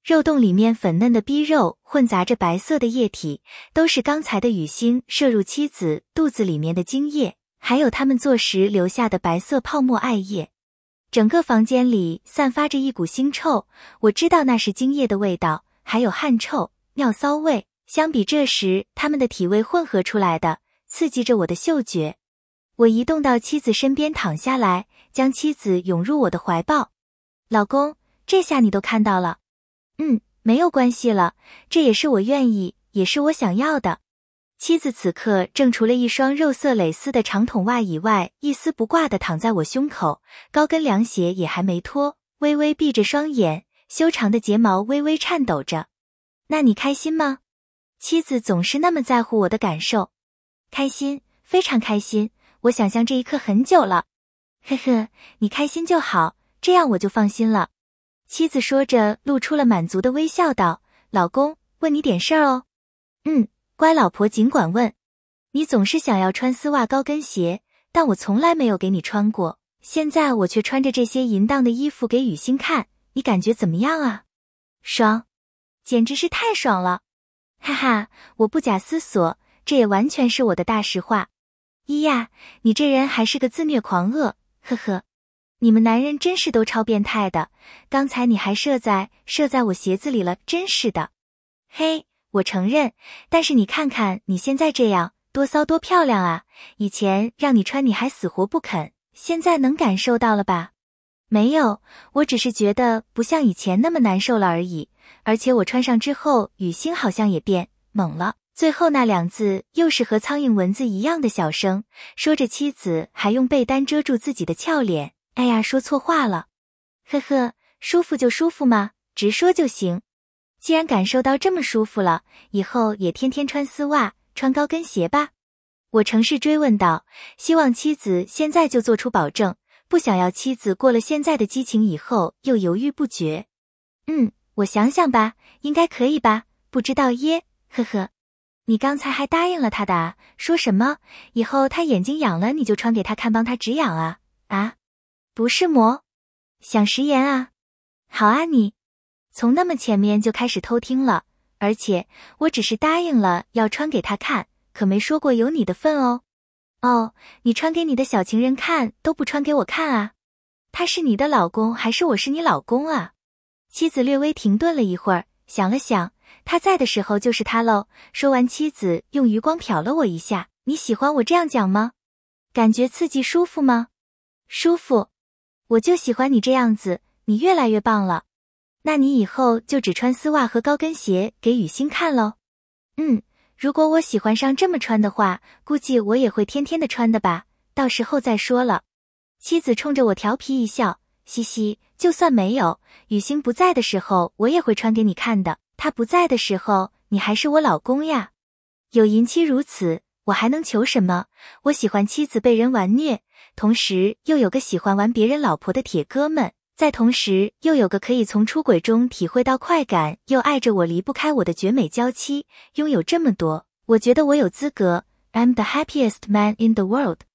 肉洞里面粉嫩的逼肉混杂着白色的液体，都是刚才的雨星射入妻子肚子里面的精液，还有他们做时留下的白色泡沫艾叶。整个房间里散发着一股腥臭，我知道那是精液的味道，还有汗臭、尿骚味，相比这时他们的体味混合出来的，刺激着我的嗅觉。我移动到妻子身边躺下来，将妻子涌入我的怀抱。老公，这下你都看到了。没有关系了，这也是我愿意，也是我想要的。妻子此刻正除了一双肉色蕾丝的长筒袜以外，一丝不挂地躺在我胸口，高跟凉鞋也还没脱，微微闭着双眼，修长的睫毛微微颤抖着。那你开心吗？妻子总是那么在乎我的感受。开心，非常开心，我想象这一刻很久了。呵呵，你开心就好，这样我就放心了。妻子说着，露出了满足的微笑道：老公，问你点事儿哦。乖老婆尽管问。你总是想要穿丝袜高跟鞋，但我从来没有给你穿过，现在我却穿着这些淫荡的衣服给雨欣看，你感觉怎么样啊？爽，简直是太爽了。哈哈，我不假思索，这也完全是我的大实话。咿呀，你这人还是个自虐狂恶，呵呵。你们男人真是都超变态的，刚才你还射在我鞋子里了，真是的。嘿，我承认，但是你看看你现在这样，多骚多漂亮啊，以前让你穿你还死活不肯，现在能感受到了吧？没有，我只是觉得不像以前那么难受了而已，而且我穿上之后，雨欣好像也变猛了。最后那两字又是和苍蝇蚊子一样的小声，说着妻子还用被单遮住自己的俏脸。哎呀，说错话了。呵呵，舒服就舒服嘛，直说就行。既然感受到这么舒服了，以后也天天穿丝袜，穿高跟鞋吧。我诚实追问道，希望妻子现在就做出保证，不想要妻子过了现在的激情以后又犹豫不决。我想想吧，应该可以吧，不知道耶，呵呵。你刚才还答应了他的啊？说什么？以后他眼睛痒了你就穿给他看，帮他止痒啊？啊？不是魔？想食言啊？好啊你。从那么前面就开始偷听了，而且我只是答应了要穿给他看，可没说过有你的份哦。哦，你穿给你的小情人看都不穿给我看啊？他是你的老公还是我是你老公啊？妻子略微停顿了一会儿，想了想，他在的时候就是他喽。说完，妻子用余光瞟了我一下，你喜欢我这样讲吗？感觉刺激舒服吗？舒服。我就喜欢你这样子，你越来越棒了。那你以后就只穿丝袜和高跟鞋给雨欣看喽。如果我喜欢上这么穿的话，估计我也会天天的穿的吧，到时候再说了。妻子冲着我调皮一笑，嘻嘻，就算没有，雨欣不在的时候我也会穿给你看的，她不在的时候，你还是我老公呀。有淫妻如此，我还能求什么？我喜欢妻子被人玩虐，同时又有个喜欢玩别人老婆的铁哥们，再同时又有个可以从出轨中体会到快感又爱着我离不开我的绝美娇妻，拥有这么多，我觉得我有资格。I'm the happiest man in the world。